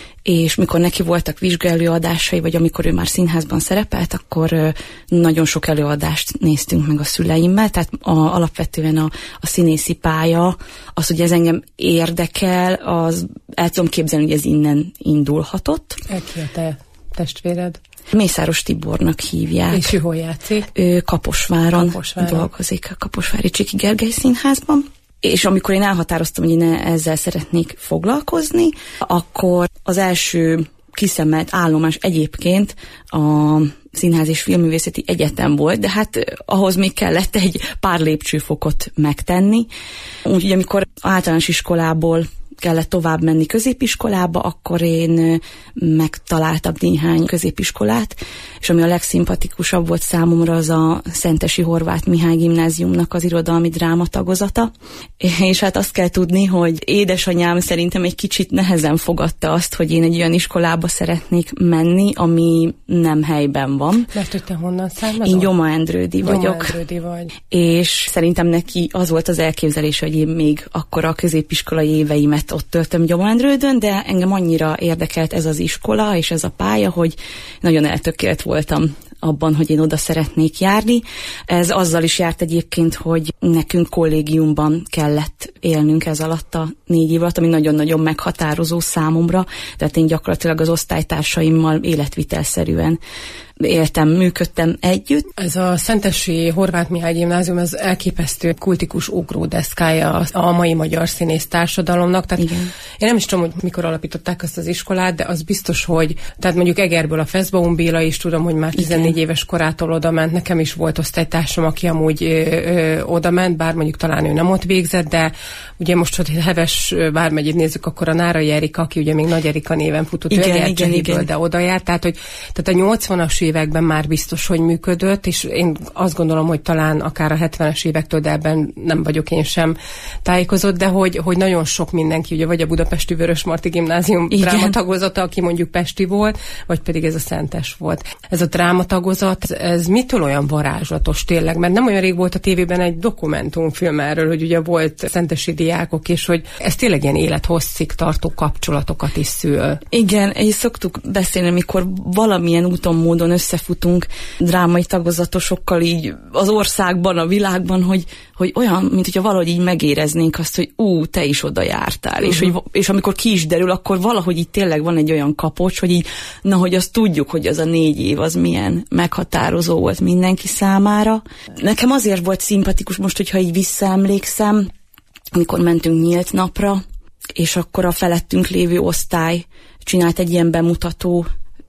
és mikor neki voltak vizsgaelőadásai, vagy amikor ő már színházban szerepelt, akkor nagyon sok előadást néztünk meg a szüleimmel, tehát a, alapvetően a, a színészi pálya, az, hogy ez engem érdekel, az el tudom képzelni, hogy ez innen indulhatott. Ki a te testvéred? Mészáros Tibornak hívják. És ő hol játszik? Ő Kaposváron, Kaposváron dolgozik, a Kaposvári Csiki Gergely Színházban. És amikor én elhatároztam, hogy én ezzel szeretnék foglalkozni, akkor az első kiszemelt állomás egyébként a Színház és Filmművészeti Egyetem volt, de hát ahhoz még kellett egy pár lépcsőfokot megtenni. Úgyhogy amikor általános iskolából kellett tovább menni középiskolába, akkor én megtaláltam néhány középiskolát, és ami a legszimpatikusabb volt számomra, az a Szentesi Horváth Mihály Gimnáziumnak az irodalmi dráma tagozata. És hát azt kell tudni, hogy édesanyám szerintem egy kicsit nehezen fogadta azt, hogy én egy olyan iskolába szeretnék menni, ami nem helyben van. Mert hogy te honnan származol? Én Gyoma-Endrődi vagyok. Gyoma-Endrődi vagy. És szerintem neki az volt az elképzelése, hogy én még akkor a középiskolai éveimet ott töltöm Gyoma-Endrődön, de engem annyira érdekelt ez az iskola és ez a pálya, hogy nagyon eltökélt voltam abban, hogy én oda szeretnék járni. Ez azzal is járt egyébként, hogy nekünk kollégiumban kellett élnünk ez alatt a négy év alatt, ami nagyon-nagyon meghatározó számomra, tehát én gyakorlatilag az osztálytársaimmal életvitelszerűen éltem, működtem együtt. Ez a Szentesi Horváth Mihály Gimnázium, az elképesztő kultikus ugródeszkája a mai magyar színész társadalomnak. Tehát igen. Én nem is tudom, hogy mikor alapították ezt az iskolát, de az biztos, hogy tehát mondjuk Egerből a Feszbaum Béla is tudom, hogy már tizennégy igen. éves korától odament. Nekem is volt osztálytársam, aki amúgy ö, ö, odament, bár mondjuk talán ő nem ott végzett, de ugye most, hogy Heves vármegyét nézzük, akkor a Nárai Erika, aki ugye még Nagy Erika néven futott, igen, ő igen, igen. de oda járt. Tehát, hogy tehát a nyolcvanas években már biztos, hogy működött, és én azt gondolom, hogy talán akár a hetvenes évektől, de ebben nem vagyok én sem tájékozott, de hogy, hogy nagyon sok mindenki, ugye vagy a Budapesti Vörösmarty Gimnázium drámatagozata, aki mondjuk pesti volt, vagy pedig ez a Szentes volt. Ez a drámatagozat, ez, ez mitől olyan varázslatos tényleg? Mert nem olyan rég volt a tévében egy dokumentumfilm erről, hogy ugye volt szentesi diákok, és hogy ez tényleg ilyen élethosszig tartó kapcsolatokat is szül. Igen, és szoktuk beszélni, amikor valamilyen úton, módon összefutunk drámai tagozatosokkal így az országban, a világban, hogy, hogy olyan, mint hogyha valahogy így megéreznénk azt, hogy ú, te is oda jártál. Uh-huh. És, hogy, és amikor ki is derül, akkor valahogy így tényleg van egy olyan kapocs, hogy így, na, hogy azt tudjuk, hogy az a négy év az milyen meghatározó volt mindenki számára. Nekem azért volt szimpatikus most, hogyha így visszaemlékszem, amikor mentünk nyílt napra, és akkor a felettünk lévő osztály csinált egy ilyen bemutató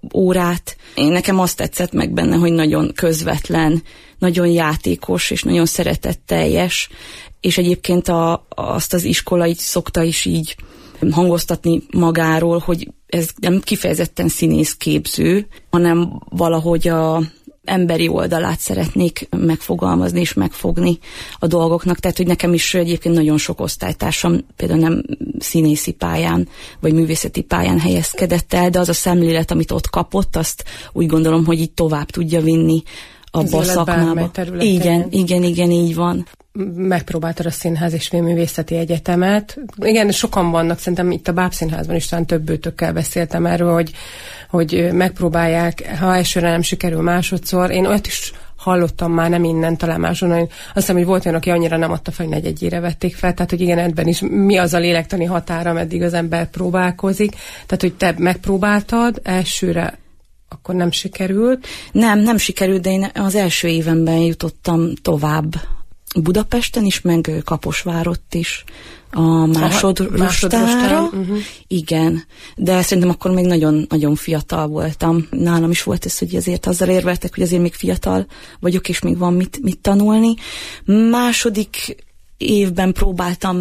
órát. Én nekem azt tetszett meg benne, hogy nagyon közvetlen, nagyon játékos és nagyon szeretetteljes, és egyébként a, azt az iskola így szokta is így hangoztatni magáról, hogy ez nem kifejezetten színészképző, hanem valahogy a emberi oldalát szeretnék megfogalmazni és megfogni a dolgoknak. Tehát, hogy nekem is egyébként nagyon sok osztálytársam például nem színészi pályán, vagy művészeti pályán helyezkedett el, de az a szemlélet, amit ott kapott, azt úgy gondolom, hogy így tovább tudja vinni abba a szakmába. Igen, igen, igen, így van. Megpróbáltad a Színház és Filmművészeti Egyetemet. Igen, sokan vannak, szerintem itt a Bábszínházban is talán többőtökkel beszéltem erről, hogy, hogy megpróbálják, ha elsőre nem sikerül, másodszor. Én olyat is hallottam már, nem innen, talán máshonnan, azt hiszem, hogy volt olyan, aki annyira nem adta fel, hogy negyedjére vették fel, tehát hogy igen, ebben is mi az a lélektani határa, ameddig az ember próbálkozik. Tehát, hogy te megpróbáltad, elsőre akkor nem sikerült. Nem, nem sikerült, de én az első évenben jutottam tovább. Budapesten is, meg Kaposvárott is a másodrostára. Uh-huh. Igen, de szerintem akkor még nagyon-nagyon fiatal voltam. Nálam is volt ez, hogy azért azzal érveltek, hogy azért még fiatal vagyok, és még van mit, mit tanulni. Második évben próbáltam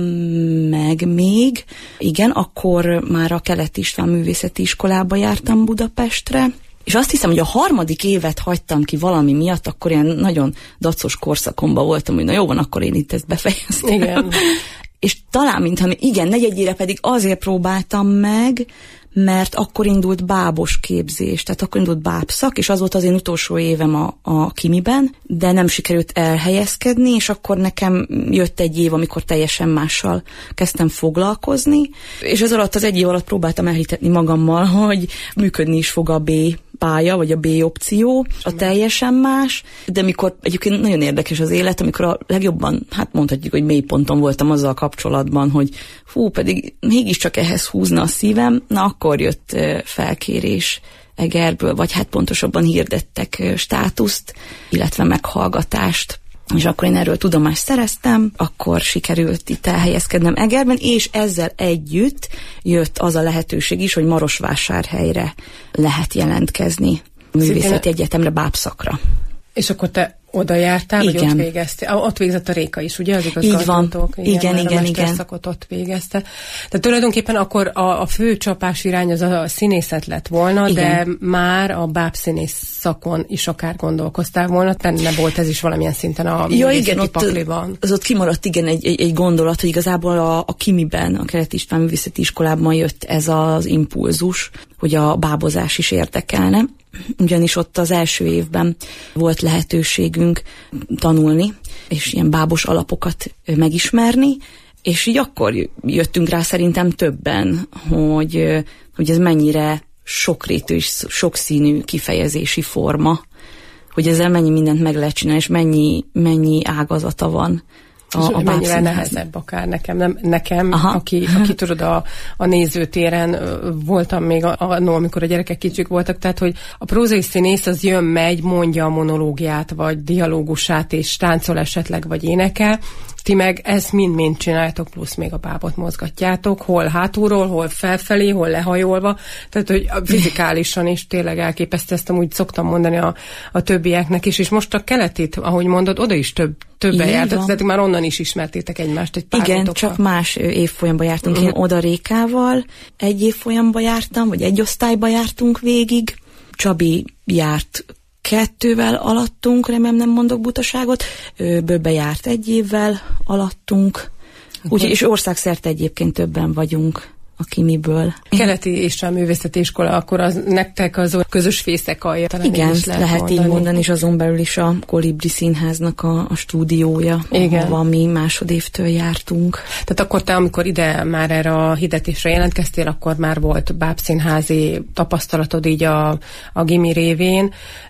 meg még, igen, akkor már a Keleti István Művészeti Iskolába jártam Budapestre, és azt hiszem, hogy a harmadik évet hagytam ki valami miatt, akkor ilyen nagyon dacos korszakomban voltam, hogy na jó van, akkor én itt ezt befejeztem. Igen. És talán, mintha igen, negyedjére pedig azért próbáltam meg, mert akkor indult bábos képzés, tehát akkor indult bábszak, és az volt az én utolsó évem a, a Kimiben, de nem sikerült elhelyezkedni, és akkor nekem jött egy év, amikor teljesen mással kezdtem foglalkozni, és ez alatt az egy év alatt próbáltam elhitetni magammal, hogy működni is fog a B pálya, vagy a B opció, a teljesen más, de mikor egyébként nagyon érdekes az élet, amikor a legjobban, hát mondhatjuk, hogy mélyponton voltam azzal kapcsolatban, hogy fú, pedig mégiscsak ehhez húzna a szívem, na akkor jött felkérés Egerből, vagy hát pontosabban hirdettek státuszt, illetve meghallgatást, és akkor én erről tudomást szereztem, akkor sikerült itt elhelyezkednem Egerben, és ezzel együtt jött az a lehetőség is, hogy Marosvásárhelyre lehet jelentkezni művészeti egyetemre, bábszakra. És akkor te oda jártál, igen. Vagy ott végeztél? Ott végzett a Réka is, ugye? Az igazgatótok. Így van. Igen, igen, igen. A mesterszakot ott végezte. Tehát tulajdonképpen akkor a, a fő csapás irány az a színészet lett volna, igen. De már a bábszínész szakon is akár gondolkoztál volna, tenne volt ez is valamilyen szinten a ja, igen, ott, pakliban. Az ott kimaradt, igen, egy, egy, egy gondolat, hogy igazából a, a Kimiben, a Keleti István Művészeti Iskolában jött ez az impulzus, hogy a bábozás is érdekelne. Ugyanis ott az első évben volt lehetőségünk tanulni, és ilyen bábos alapokat megismerni, és így akkor jöttünk rá szerintem többen, hogy, hogy ez mennyire sokrétű és sokszínű kifejezési forma, hogy ezzel mennyi mindent meg lehet csinálni, és mennyi, mennyi ágazata van. A, a mennyire nehezebb akár nekem, nem, nekem aki, aki tudod a, a nézőtéren voltam még annól, amikor a gyerekek kicsik voltak, tehát hogy a prózai színész az jön, megy, mondja a monológiát, vagy dialógusát, és táncol esetleg, vagy énekel, ti meg ezt mind-mind csináltok, plusz még a bábot mozgatjátok, hol hátulról, hol felfelé, hol lehajolva, tehát hogy fizikálisan is tényleg elképesztő, ezt amúgy szoktam mondani a, a többieknek is, és most a Keletit, ahogy mondod, oda is több többen jártak, tehát már onnan is ismertétek egymást egy pár igen, otokkal. Csak más évfolyamba jártunk. Uh-huh. Én oda Rékával egy évfolyamba jártam, vagy egy osztályba jártunk végig. Csabi járt kettővel alattunk, remélem nem mondok butaságot. Böbbe járt egy évvel alattunk. Úgyhogy, és országszerte egyébként többen vagyunk a Kimiből. Keleti István Művészeti Iskola, akkor az nektek az közös fészekalja. Igen, lehet, lehet mondani. Így mondani, és azon belül is a Kolibri Színháznak a, a stúdiója, ahova mi másodévtől jártunk. Tehát akkor te, amikor ide már erre a hirdetésre jelentkeztél, akkor már volt bábszínházi tapasztalatod így a, a gimi révén,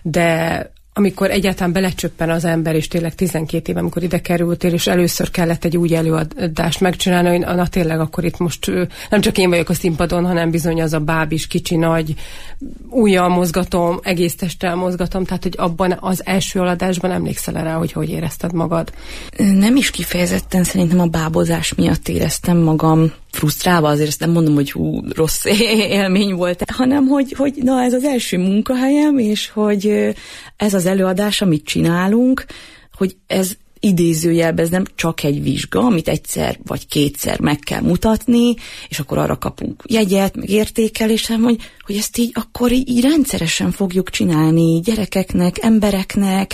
de amikor egyáltalán belecsöppen az ember, és tényleg tizenkét éve, amikor ide kerültél, és először kellett egy új előadást megcsinálni, hogy na tényleg akkor itt most nem csak én vagyok a színpadon, hanem bizony az a báb is kicsi, nagy, ujjal mozgatom, egész testtel mozgatom, tehát hogy abban az első előadásban emlékszel erre, hogy hogy érezted magad? Nem is kifejezetten szerintem a bábozás miatt éreztem magam frusztrálva, azért ezt nem mondom, hogy hú, rossz élmény volt, hanem hogy, hogy na ez az első munkahelyem, és hogy ez az előadás, amit csinálunk, hogy ez idézőjelben ez nem csak egy vizsga, amit egyszer vagy kétszer meg kell mutatni, és akkor arra kapunk jegyet, meg értékelést, hanem hogy, hogy ezt így akkor így, így rendszeresen fogjuk csinálni gyerekeknek, embereknek,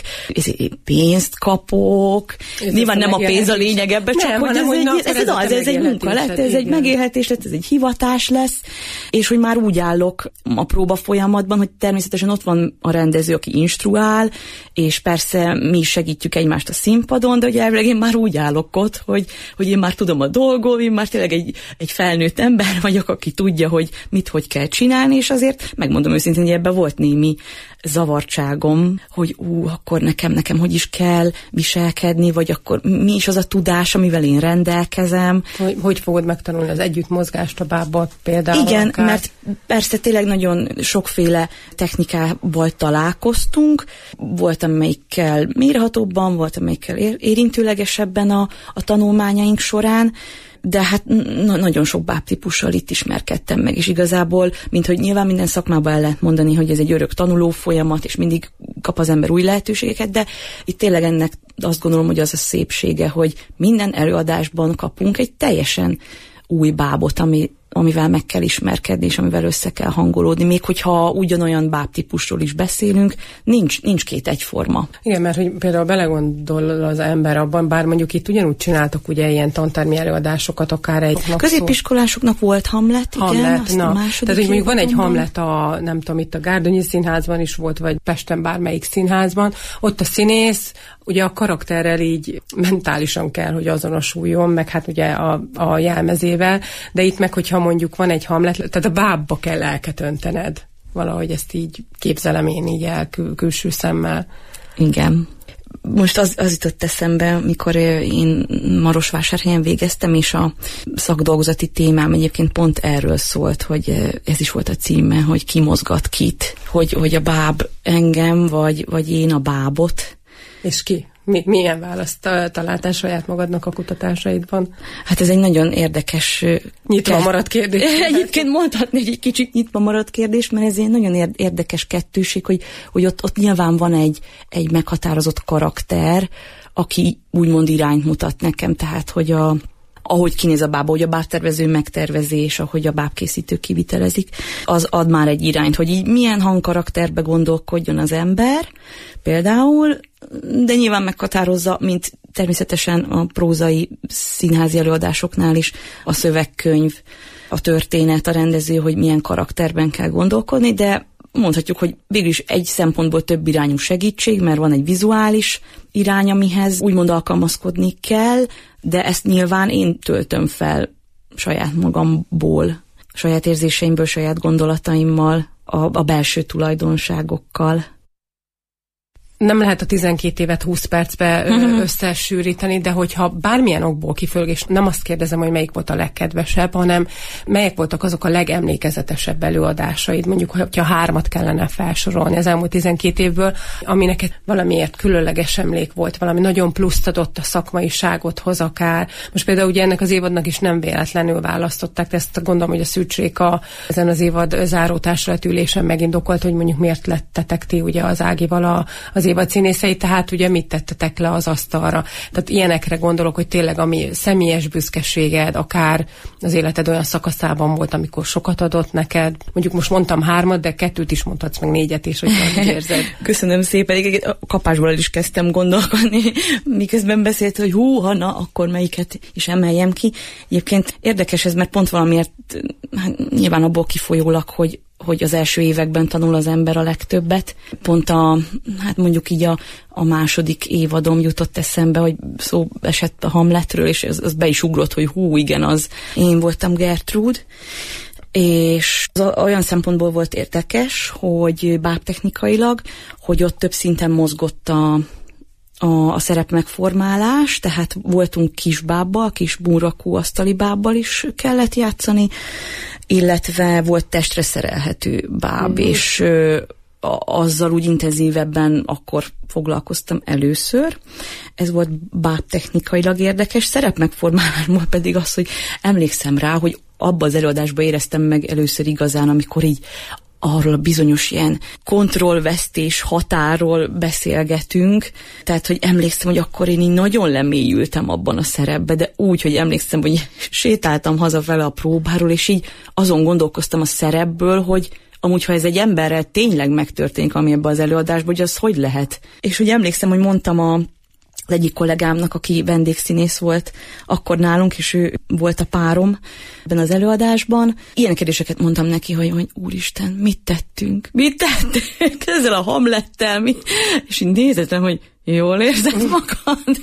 pénzt kapok, ez nyilván nem a pénz a lényeg ebben, csak nem, hogy ez, egy, ez, ez, az, ez egy munka lett, ez egy megélhetés lett, ez egy hivatás lesz, és hogy már úgy állok a próba folyamatban, hogy természetesen ott van a rendező, aki instruál, és persze mi is segítjük egymást a színpadon, de hogy elvileg én már úgy állok ott, hogy, hogy én már tudom a dolgom, én már tényleg egy, egy felnőtt ember vagyok, aki tudja, hogy mit, hogy kell csinálni, és azért megmondom őszintén, hogy ebben volt némi zavartságom, hogy ú, akkor nekem, nekem hogy is kell viselkedni, vagy akkor mi is az a tudás, amivel én rendelkezem. Hogy, hogy fogod megtanulni az együttmozgást a bábbal például? Igen, akár? Mert persze tényleg nagyon sokféle technikával találkoztunk. Volt, amelyikkel mélyrehatóbban, volt, amelyikkel érintőlegesebben a, a tanulmányaink során, de hát na- nagyon sok bábtípussal itt ismerkedtem meg, és igazából, mint hogy nyilván minden szakmában el lehet mondani, hogy ez egy örök tanuló folyamat, és mindig kap az ember új lehetőségeket, de itt tényleg ennek azt gondolom, hogy az a szépsége, hogy minden előadásban kapunk egy teljesen új bábot, ami, amivel meg kell ismerkedni, és amivel össze kell hangolódni. Még hogyha ugyanolyan bábtípusról is beszélünk, nincs, nincs két egyforma. Igen, mert hogy például belegondol az ember abban, bár mondjuk itt ugyanúgy csináltak ugye ilyen tantermi előadásokat, akár egy... Középiskolásoknak volt Hamlet, igen. Hamlet, na. Tehát, hogy mondjuk van egy van. Hamlet a, nem tudom, itt a Gárdonyi Színházban is volt, vagy Pesten bármelyik színházban. Ott a színész ugye a karakterrel így mentálisan kell, hogy azonosuljon, meg hát ugye a, a jelmezével, de itt meg, hogyha mondjuk van egy Hamlet, tehát a bábba kell lelket öntened. Valahogy ezt így képzelem én így el kül- külső szemmel. Igen. Most az, az jutott eszembe, mikor én Marosvásárhelyen végeztem, és a szakdolgozati témám egyébként pont erről szólt, hogy ez is volt a címe, hogy ki mozgat kit, hogy, hogy a báb engem, vagy, vagy én a bábot. És ki? Mi, milyen választ találtál saját magadnak a kutatásaidban? Hát ez egy nagyon érdekes... Nyitva ke- maradt kérdés. Egyébként mondhatni, hogy egy kicsit nyitva maradt kérdés, mert ez egy nagyon érdekes kettőség, hogy, hogy ott, ott nyilván van egy, egy meghatározott karakter, aki úgymond irányt mutat nekem, tehát hogy a ahogy kinéz a bába, hogy a bábtervező megtervezés, ahogy a bábkészítő kivitelezik, az ad már egy irányt, hogy így milyen hangkarakterbe gondolkodjon az ember, például, de nyilván meghatározza, mint természetesen a prózai színházi előadásoknál is a szövegkönyv, a történet, a rendező, hogy milyen karakterben kell gondolkodni, de mondhatjuk, hogy végülis egy szempontból több irányú segítség, mert van egy vizuális irány, amihez úgymond alkalmazkodni kell, de ezt nyilván én töltöm fel saját magamból, saját érzéseimből, saját gondolataimmal, a, a belső tulajdonságokkal. Nem lehet a tizenkét évet húsz percbe uh-huh. összesűríteni, de hogyha bármilyen okból kifölg, és nem azt kérdezem, hogy melyik volt a legkedvesebb, hanem melyek voltak azok a legemlékezetesebb előadásaid, mondjuk, hogyha hármat kellene felsorolni az elmúlt tizenkét évből, ami neked valamiért különleges emlék volt, valami nagyon pluszt adott a szakmaiságodhoz akár. Most például ugye ennek az évadnak is nem véletlenül választották, de ezt gondolom, hogy a Szűcséka ezen az évad záró társulatülésen megindokolt, hogy mondjuk miért lettetek ti ugye az Ágival a, az évad színészei, tehát ugye mit tettetek le az asztalra. Tehát ilyenekre gondolok, hogy tényleg ami személyes büszkeséged, akár az életed olyan szakaszában volt, amikor sokat adott neked. Mondjuk most mondtam hármat, de kettőt is mondhatsz, meg négyet is, hogy hogy érzed. Köszönöm szépen. A kapásból is kezdtem gondolkodni, miközben beszélt, hogy hú, ha na, akkor melyiket is emeljem ki. Egyébként érdekes ez, mert pont valamiért hát, nyilván abból kifolyólag, hogy hogy az első években tanul az ember a legtöbbet. Pont a, hát mondjuk így a, a második évadom jutott eszembe, hogy szó esett a Hamletről, és az, az be is ugrott, hogy hú, igen, az én voltam Gertrúd. És az olyan szempontból volt érdekes, hogy bábtechnikailag, hogy ott több szinten mozgott a A, a szerep megformálás, tehát voltunk kis bábbal, kis búrakú asztali bábbal is kellett játszani, illetve volt testre szerelhető báb, mm. és ö, azzal úgy intenzívebben akkor foglalkoztam először. Ez volt bábtechnikailag érdekes, szerepmegformálásból pedig az, hogy emlékszem rá, hogy abba az előadásba éreztem meg először igazán, amikor így arról a bizonyos ilyen kontrollvesztés határól beszélgetünk. Tehát, hogy emlékszem, hogy akkor én így nagyon lemélyültem abban a szerepbe, de úgy, hogy emlékszem, hogy sétáltam hazafele a próbáról, és így azon gondolkoztam a szerepből, hogy amúgy, ha ez egy emberrel tényleg megtörténik, ami ebben az előadásban, hogy az hogy lehet. És hogy emlékszem, hogy mondtam a az egyik kollégámnak, aki vendégszínész volt akkor nálunk, és ő volt a párom ebben az előadásban. Ilyen kérdéseket mondtam neki, hogy, hogy úristen, mit tettünk? Mit tettünk ezzel a Hamlettel? Mi? És így nézettem, hogy jól érzed magad?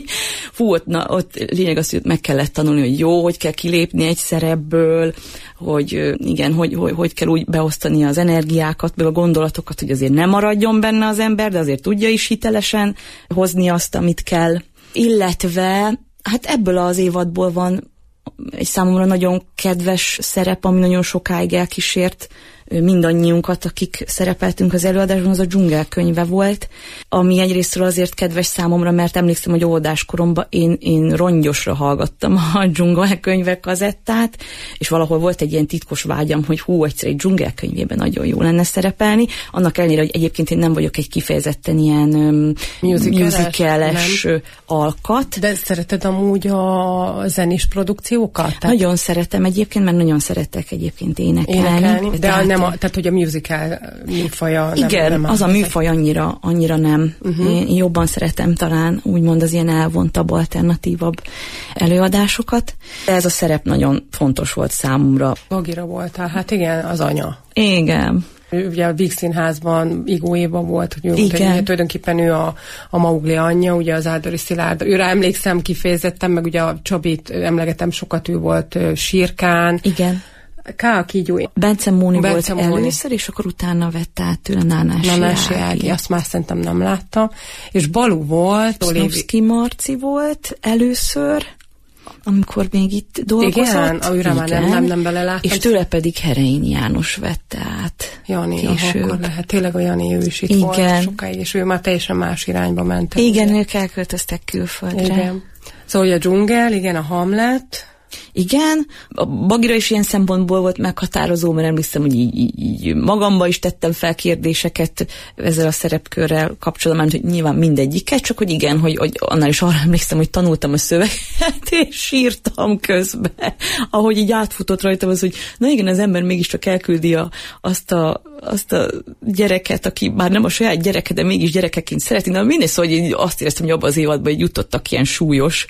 Fú, ott, na, ott lényeg az, hogy meg kellett tanulni, hogy jó, hogy kell kilépni egy szerepből, hogy igen, hogy, hogy, hogy kell úgy beosztani az energiákat, meg a gondolatokat, hogy azért nem maradjon benne az ember, de azért tudja is hitelesen hozni azt, amit kell. Illetve, hát ebből az évadból van egy számomra nagyon kedves szerep, ami nagyon sokáig elkísért mindannyiunkat, akik szerepeltünk az előadásban, az a Dzsungel könyve volt, ami egyrésztről azért kedves számomra, mert emlékszem, hogy óvodáskoromban én, én rongyosra hallgattam a Dzsungel könyve kazettát, és valahol volt egy ilyen titkos vágyam, hogy hú, egyszer egy Dzsungel könyvében nagyon jó lenne szerepelni, annak ellenére, hogy egyébként én nem vagyok egy kifejezetten ilyen um, musicales alkat. De szereted amúgy a zenés produkciókat? Tehát... Nagyon szeretem egyébként, mert nagyon szeretek egyébként énekelni. énekelni de tehát, nem a, tehát, hogy a musical műfaja nem. Igen, nem az a műfaj annyira, annyira nem. Uh-huh. Én jobban szeretem talán úgymond az ilyen elvontabb, alternatívabb előadásokat. De ez a szerep nagyon fontos volt számomra. Bagira voltál, hát igen, az anya. Igen. Ő ugye a Víg Színházban Igóéban volt, hogy ő volt, hogy tulajdonképpen ő a, a Maugli anyja, ugye az Áldori Szilárd. Őre emlékszem kifejezetten, meg ugye a Csabit emlegetem sokat, ő volt Sirkán. Igen. Ká Kígyó. Bence Móni Bence volt Móni. Először, és akkor utána vette át tőle Nánási Ági. Nánási Ági, azt már szerintem nem látta. És Balú volt. Snovszky Marci volt először, amikor még itt dolgozott. Igen, őre már nem, nem, nem beleláttam. És tőle pedig Herényi János vette át. Jani, akkor lehet. Tényleg a Jani, ő is itt igen. volt sokáig, és ő már teljesen más irányba ment. Igen, ugye? Ők elköltöztek külföldre. Igen. Szóval a Dzsungel, igen, a Hamlet. Igen, a Bagira is ilyen szempontból volt meghatározó, mert emlékszem, hogy így, így, így magamba is tettem fel kérdéseket ezzel a szerepkörrel kapcsolatban, hogy nyilván mindegyiket, csak hogy igen, hogy, hogy annál is arra emlékszem, hogy tanultam a szöveget, és sírtam közben, ahogy így átfutott rajtam az, hogy na igen, az ember mégiscsak elküldi a, azt, a, azt a gyereket, aki bár nem a saját gyereke, de mégis gyerekeként szereti, de mindegy, szóval hogy azt éreztem, hogy abban az évadban jutottak ilyen súlyos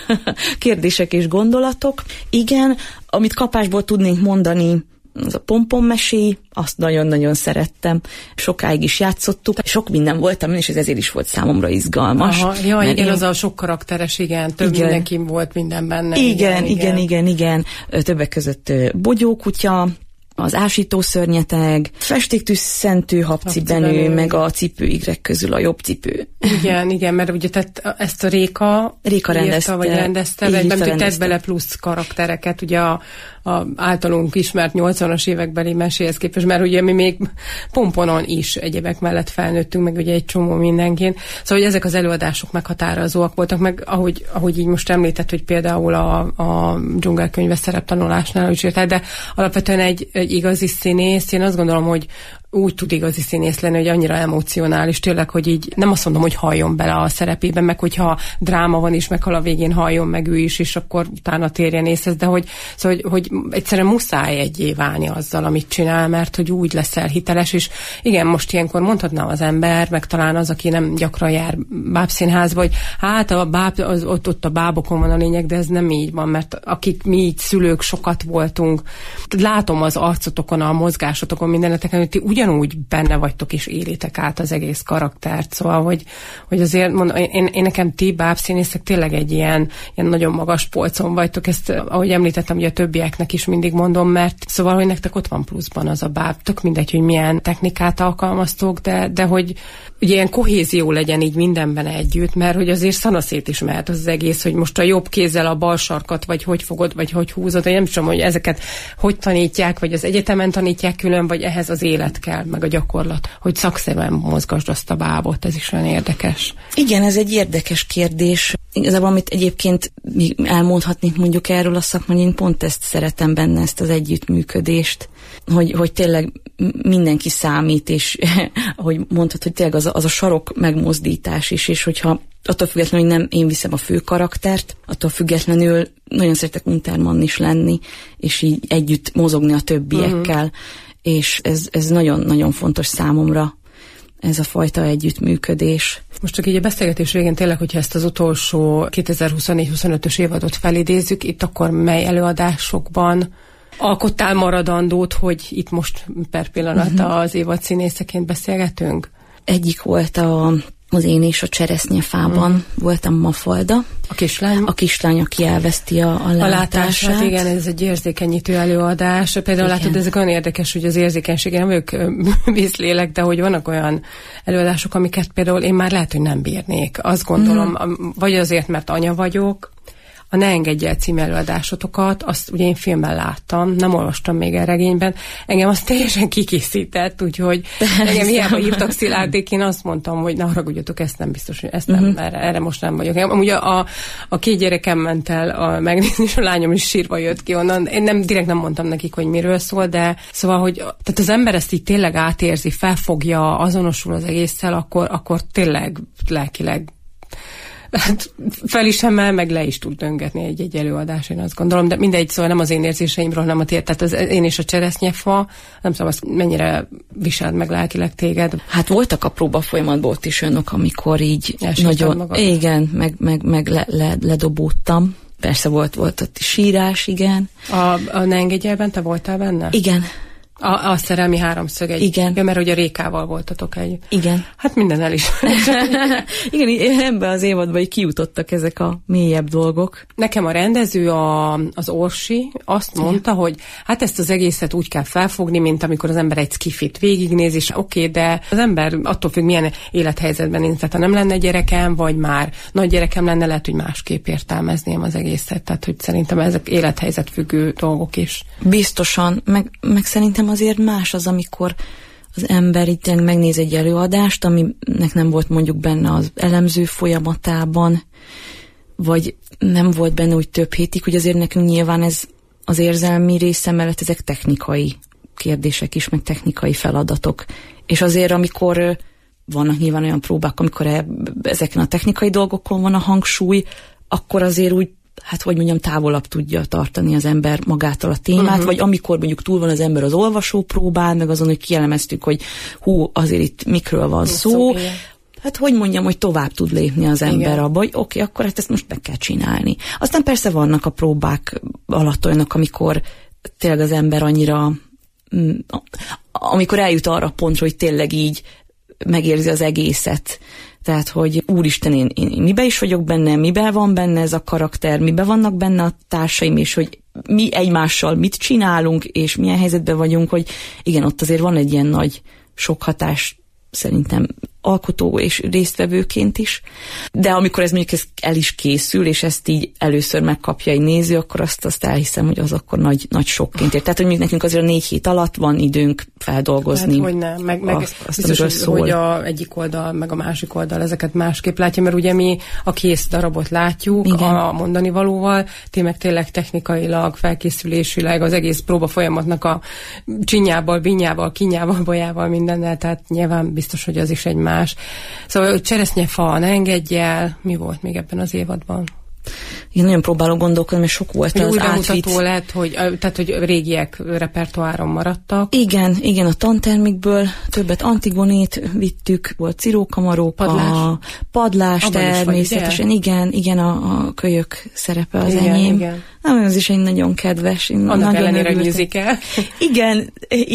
kérdések és gondolatok. Igen, amit kapásból tudnék mondani, az a Pompom-mesé, azt nagyon-nagyon szerettem. Sokáig is játszottuk. Sok minden voltam, és ez ezért is volt számomra izgalmas. Aha, jaj, igen, én... az a sok karakteres, igen, több igen. mindenki volt minden benne. Igen, igen, igen, igen, igen. Többek között Bogyókutya, az ásítószörnyeteg, festéktűzszentő habcibenő, meg a cipőigrek közül a jobb cipő. Igen, igen, mert ugye tehát ezt a Réka, Réka rendezte, írta, vagy rendezte, vagy nem hogy tett bele plusz karaktereket, ugye a, a általunk ismert nyolcvanas évekbeli meséhez képest, mert ugye mi még Pomponon is egyébek mellett felnőttünk, meg ugye egy csomó mindenkin. Szóval, hogy ezek az előadások meghatározóak voltak, meg ahogy, ahogy így most említett, hogy például a, a dzsungelkönyve szereptanulásnál is írtál, de alapvetően egy, egy igazi színész, én azt gondolom, hogy úgy tud igazi színész lenni, hogy annyira emocionális, tényleg, hogy így nem azt mondom, hogy halljon bele a szerepében, meg hogyha dráma van is, meg ha a végén halljon meg ő is, és akkor utána térjen észhez, de hogy, szóval, hogy, hogy egyszerűen muszáj egyé válni azzal, amit csinál, mert hogy úgy leszel hiteles, és igen, most ilyenkor mondhatná az ember, meg talán az, aki nem gyakran jár bábszínházba, hogy hát a báb, az, ott, ott a bábokon van a lényeg, de ez nem így van, mert akik mi így szülők sokat voltunk, látom az arcotokon, a mozgásotokon, mindeneteken, hogy ti ugyanúgy benne vagytok és élitek át az egész karaktert, szóval, hogy, hogy azért mondom, én, én nekem ti bábszínészek tényleg egy ilyen, ilyen nagyon magas polcon vagytok, ezt ahogy említettem, ugye a többieknek is mindig mondom, mert szóval, hogy nektek ott van pluszban az a báb, tök mindegy, hogy milyen technikát alkalmaztok, de, de hogy ugye ilyen kohézió legyen így mindenben együtt, mert hogy azért szanaszét is mehet az, az egész, hogy most a jobb kézzel a bal sarkat, vagy hogy fogod, vagy hogy húzod, vagy nem tudom, hogy ezeket hogy tanítják, vagy az egyetemen tanítják külön, vagy ehhez az élet kell. kell, meg a gyakorlat, hogy szakszerűen mozgasd azt a bábot, ez is olyan érdekes. Igen, ez egy érdekes kérdés. Igazából, amit egyébként elmondhatnék mondjuk erről a szakmán, én pont ezt szeretem benne, ezt az együttműködést, hogy, hogy tényleg mindenki számít, és ahogy mondtad, hogy tényleg az a, az a sarok megmozdítás is, és hogyha attól függetlenül, hogy nem én viszem a fő karaktert, attól függetlenül nagyon szeretek Untermann is lenni, és így együtt mozogni a többiekkel, uh-huh. és ez, ez nagyon-nagyon fontos számomra, ez a fajta együttműködés. Most csak így a beszélgetés végén tényleg, hogyha ezt az utolsó kétezer-huszonnégy huszonötös évadot felidézzük, itt akkor mely előadásokban alkottál maradandót, hogy itt most per pillanat uh-huh. az évad színészeként beszélgetünk? Egyik volt a, az Én és a cseresznyefában, uh-huh. voltam Mafalda. A kislány? A kislány, aki elveszti a, a látását. A látását, igen, ez egy érzékenyítő előadás. Például igen. Látod, ezek olyan érdekes, hogy az érzékenysége, nem vagyok vízlélek, de hogy vannak olyan előadások, amiket például én már lehet, hogy nem bírnék. Azt gondolom, uh-huh. vagy azért, mert anya vagyok, a Ne engedj el című előadásotokat, azt ugye én filmben láttam, nem olvastam még el regényben, engem azt teljesen kikészített, úgyhogy engem hiába hívtak Szilárdék, én azt mondtam, hogy ne haragudjatok, ezt nem biztos, hogy ezt nem, uh-huh. erre, erre most nem vagyok. Amúgy a, a, a két gyerekem ment el a megnézni, és a lányom is sírva jött ki onnan. Én nem, direkt nem mondtam nekik, hogy miről szól, de szóval, hogy tehát az ember ezt így tényleg átérzi, felfogja, azonosul az egésszel, akkor, akkor tényleg lelkileg hát fel is emel, meg le is tud döngetni egy-egy előadás, én azt gondolom, de mindegy, szóval nem az én érzéseimről, hanem a tiéd, tehát az Én és a cseresznyefa, nem tudom, azt mennyire viselt meg lelkileg téged. Hát voltak a próba folyamatból ott is önök, amikor így Elsőttem nagyon, magad. igen, meg, meg, meg le, le, ledobódtam. Persze volt, volt ott sírás, igen. A, a Ne engedj elben te voltál benne? Igen. A, a szerelmi háromszög egy. Igen. Ja, mert ugye Rékával voltatok egy. Igen. Hát minden el is. Igen, ebben az évadban így kijutottak ezek a mélyebb dolgok. Nekem a rendező, a, az Orsi azt mondta, igen. hogy hát ezt az egészet úgy kell felfogni, mint amikor az ember egy skifit végignéz, és oké, okay, de az ember attól függ, milyen élethelyzetben én, tehát ha nem lenne gyerekem, vagy már nagy gyerekem lenne, lehet, hogy másképp értelmezném az egészet. Tehát, hogy szerintem ezek élethelyzet függő dolgok is. Biztosan, meg, meg szerintem azért más az, amikor az ember itt megnéz egy előadást, aminek nem volt mondjuk benne az elemző folyamatában, vagy nem volt benne úgy több hétig, hogy azért nekünk nyilván ez az érzelmi része mellett ezek technikai kérdések is, meg technikai feladatok. És azért, amikor vannak nyilván olyan próbák, amikor ezeken a technikai dolgokon van a hangsúly, akkor azért úgy, hát hogy mondjam, távolabb tudja tartani az ember magától a témát, uh-huh. vagy amikor mondjuk túl van az ember az olvasópróbán, meg azon, hogy kielemeztük, hogy hú, azért itt mikről van szó, szó hát hogy mondjam, hogy tovább tud lépni az ember igen. abba, hogy oké, okay, akkor hát ezt most meg kell csinálni. Aztán persze vannak a próbák alatt olyanok, amikor tényleg az ember annyira, amikor eljut arra pontra, hogy tényleg így megérzi az egészet. Tehát, hogy úristen, én, én miben is vagyok benne, miben van benne ez a karakter, miben vannak benne a társaim, és hogy mi egymással mit csinálunk, és milyen helyzetben vagyunk, hogy igen, ott azért van egy ilyen nagy sok hatás szerintem alkotó és résztvevőként is. De amikor ez mondjuk ez el is készül, és ezt így először megkapja egy néző, akkor azt, azt elhiszem, hogy az akkor nagy, nagy sokként ér. Tehát, hogy nekünk azért a négy hét alatt van időnk feldolgozni. Hát, hogy nem. Meg, meg azt, azt biztos, hogy, szól. hogy a egyik oldal, meg a másik oldal ezeket másképp látja, mert ugye mi a kész darabot látjuk, igen. a mondani valóval, ti meg tényleg technikailag, felkészülésileg az egész próba folyamatnak a csinyából, binyából, kinyából, bolyával, mindennel, tehát nyilván biztos, hogy az is egy más. Szóval cseresznyefa, Ne engedj el, mi volt még ebben az évadban? Én nagyon próbálok gondolkodni, mert sok volt hogy az átvitt. Újra lett, hogy, tehát, hogy régiek repertoáron maradtak. Igen, igen, a tantermikből többet Antigonét vittük, volt Cirókamarok, Padlás. a Padlás természetesen, vagy, igen, igen, a, a kölyök szerepe az igen, enyém. Igen. Nem, az is egy nagyon kedves. Annak nagyon ellenére musical. Igen,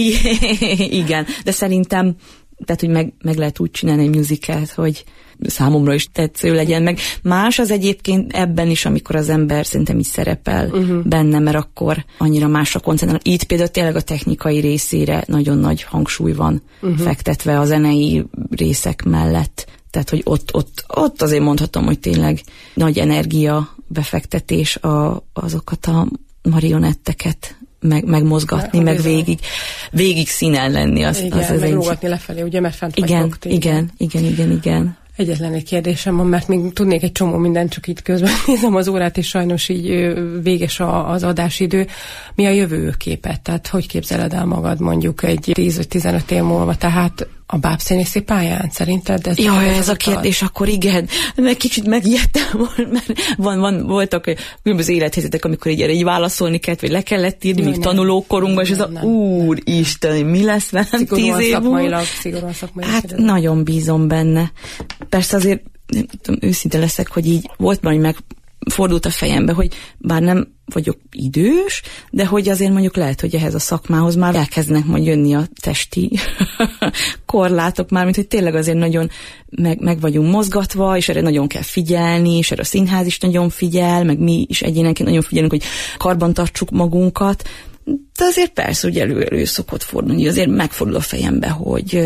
igen, de szerintem tehát, hogy meg, meg lehet úgy csinálni egy musicalt, hogy számomra is tetsző legyen. Meg más az egyébként ebben is, amikor az ember szerintem így szerepel uh-huh. benne, mert akkor annyira másra koncentrál. Itt például tényleg a technikai részére nagyon nagy hangsúly van uh-huh. fektetve a zenei részek mellett. Tehát, hogy ott, ott, ott azért mondhatom, hogy tényleg nagy energia befektetés a, azokat a marionetteket meg, megmozgatni, meg végig, végig színen lenni. Az, igen, az, az meg rógatni lefelé, ugye, mert fent igen, vagyok téged. Igen, igen, igen, igen. Egyetlen egy kérdésem van, mert még tudnék egy csomó mindent, csak itt közben nézem az órát, és sajnos így véges a, az adásidő. Mi a jövőképet? Tehát hogy képzeled el magad mondjuk egy tíz vagy tizenöt év múlva? Tehát a bábszínészi pályán szerinted? Ez Jaj, ez, ez a kérdés, akkor igen. Meg kicsit megijedtem, mert van, van, voltak különböző élethelyzetek, amikor így erre így válaszolni kellett, vagy le kellett írni, még tanulókorunkban, és ez a úristen, mi lesz velem tíz év múlva? Szigorúan szakmailag. Hát kérdez. Nagyon bízom benne. Persze azért őszinte leszek, hogy így volt majd meg fordult a fejembe, hogy bár nem vagyok idős, de hogy azért mondjuk lehet, hogy ehhez a szakmához már elkezdenek majd jönni a testi korlátok már, mint hogy tényleg azért nagyon meg, meg vagyunk mozgatva, és erre nagyon kell figyelni, és erre a színház is nagyon figyel, meg mi is egyénenként nagyon figyelünk, hogy karban tartsuk magunkat, de azért persze, hogy elő-elő szokott fordulni, azért megfordul a fejembe, hogy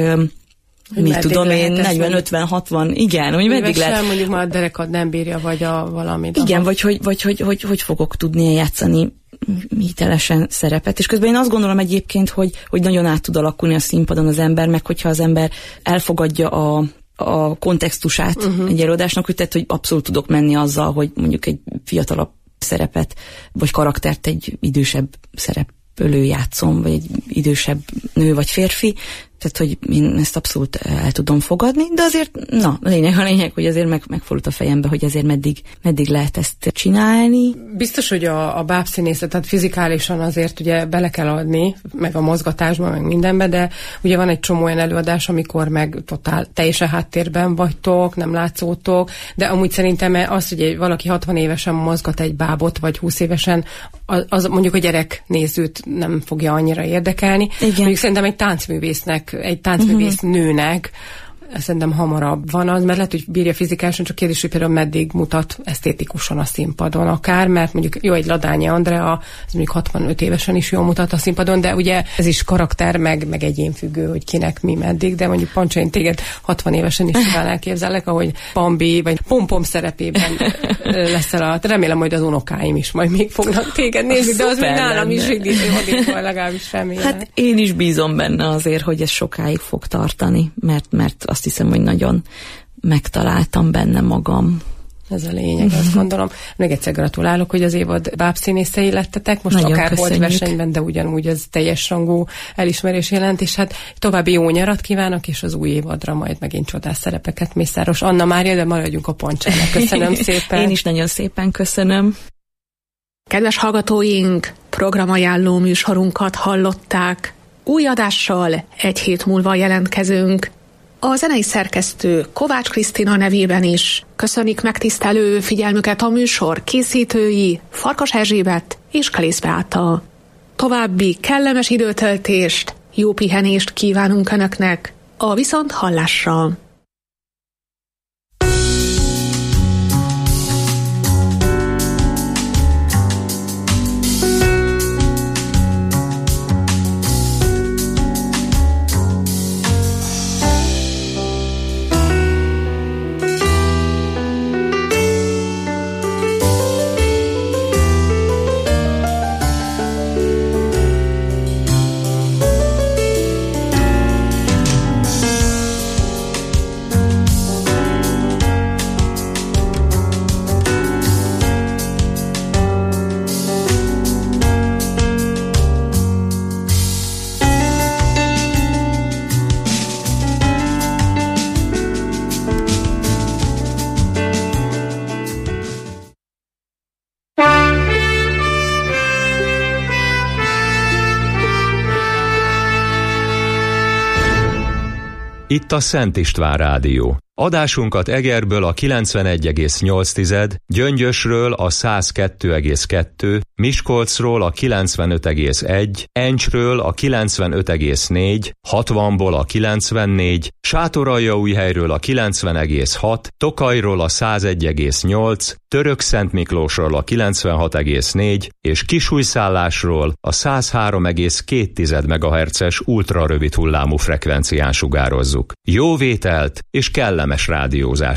mit tudom én, negyven, ötven, hatvan, igen, hogy meddig lehet. Sem mondjuk már a derekad nem bírja, vagy a valamit. Igen, vagy hogy, vagy hogy, hogy, hogy fogok tudni játszani hitelesen szerepet. És közben én azt gondolom egyébként, hogy, hogy nagyon át tud alakulni a színpadon az ember, meg hogyha az ember elfogadja a, a kontextusát uh-huh. egy előadásnak, hogy, tehát, hogy abszolút tudok menni azzal, hogy mondjuk egy fiatalabb szerepet, vagy karaktert egy idősebb szereplő játszom, vagy egy idősebb nő vagy férfi, tehát, hogy én ezt abszolút el tudom fogadni, de azért, na, lényeg a lényeg, hogy azért meg, megfordult a fejembe, hogy azért meddig, meddig lehet ezt csinálni. Biztos, hogy a, a bábszínészet, tehát fizikálisan azért ugye bele kell adni, meg a mozgatásban, meg mindenbe, de ugye van egy csomó olyan előadás, amikor meg totál, teljesen háttérben vagytok, nem látszótok, de amúgy szerintem az, hogy egy, valaki hatvan évesen mozgat egy bábot, vagy húsz évesen, az, az mondjuk a gyerek nézőt nem fogja annyira érdekelni. Igen. Mondjuk szerintem egy táncművésznek, egy táncművész uh-huh. nőnek szerintem hamarabb van az, mert lehet, hogy bírja fizikálisan, csak kérdés, hogy például meddig mutat esztétikusan a színpadon akár, mert mondjuk jó, egy Ladányi Andrea, ez mondjuk hatvanöt évesen is jól mutat a színpadon, de ugye ez is karakter, meg, meg egyénfüggő, hogy kinek mi meddig, de mondjuk Pancsa, én téged hatvan évesen is talán elképzellek, ahogy Bambi, vagy Pompom szerepében leszel a, remélem, hogy az unokáim is majd még fognak téged nézni, de az még nálam is így legalábbis remélem. Hát én is bízom benne azért, hogy ez sokáig fog tartani, mert, mert azt hiszem, hogy nagyon megtaláltam benne magam. Ez a lényeg, azt gondolom. Még egyszer gratulálok, hogy az évad bábszínészei lettetek. Most nagyon akár köszönjük. Volt versenyben, de ugyanúgy az teljes rangú elismerés jelent, és hát további jó nyarat kívánok, és az új évadra majd megint csodás szerepeket. Mészáros Anna Mária, de maradjunk a Poncsának. Köszönöm szépen. Én is nagyon szépen köszönöm. Kedves hallgatóink, programajánló műsorunkat hallották. Új adással egy hét múlva jelentkezünk. A zenei szerkesztő Kovács Krisztina nevében is köszönik megtisztelő figyelmüket a műsor készítői Farkas Erzsébet és Kalész Beáta. További kellemes időtöltést, jó pihenést kívánunk Önöknek, a viszont hallásra. Itt a Szent István Rádió. Adásunkat Egerből a kilencvenegy egész nyolc, Gyöngyösről a száz kettő egész kettő, Miskolcról a kilencvenöt egész egy, Encsről a kilencvenöt egész négy, hatvanból a kilencvennégy, Sátoraljaújhelyről a kilencven egész hat, Tokajról a száz egy egész nyolc, Törökszentmiklósról a kilencvenhat egész négy és Kisújszállásról a száz három egész két megahertzes ultrarövid hullámú frekvencián sugározzuk. Jó vételt és kellemes rádiózást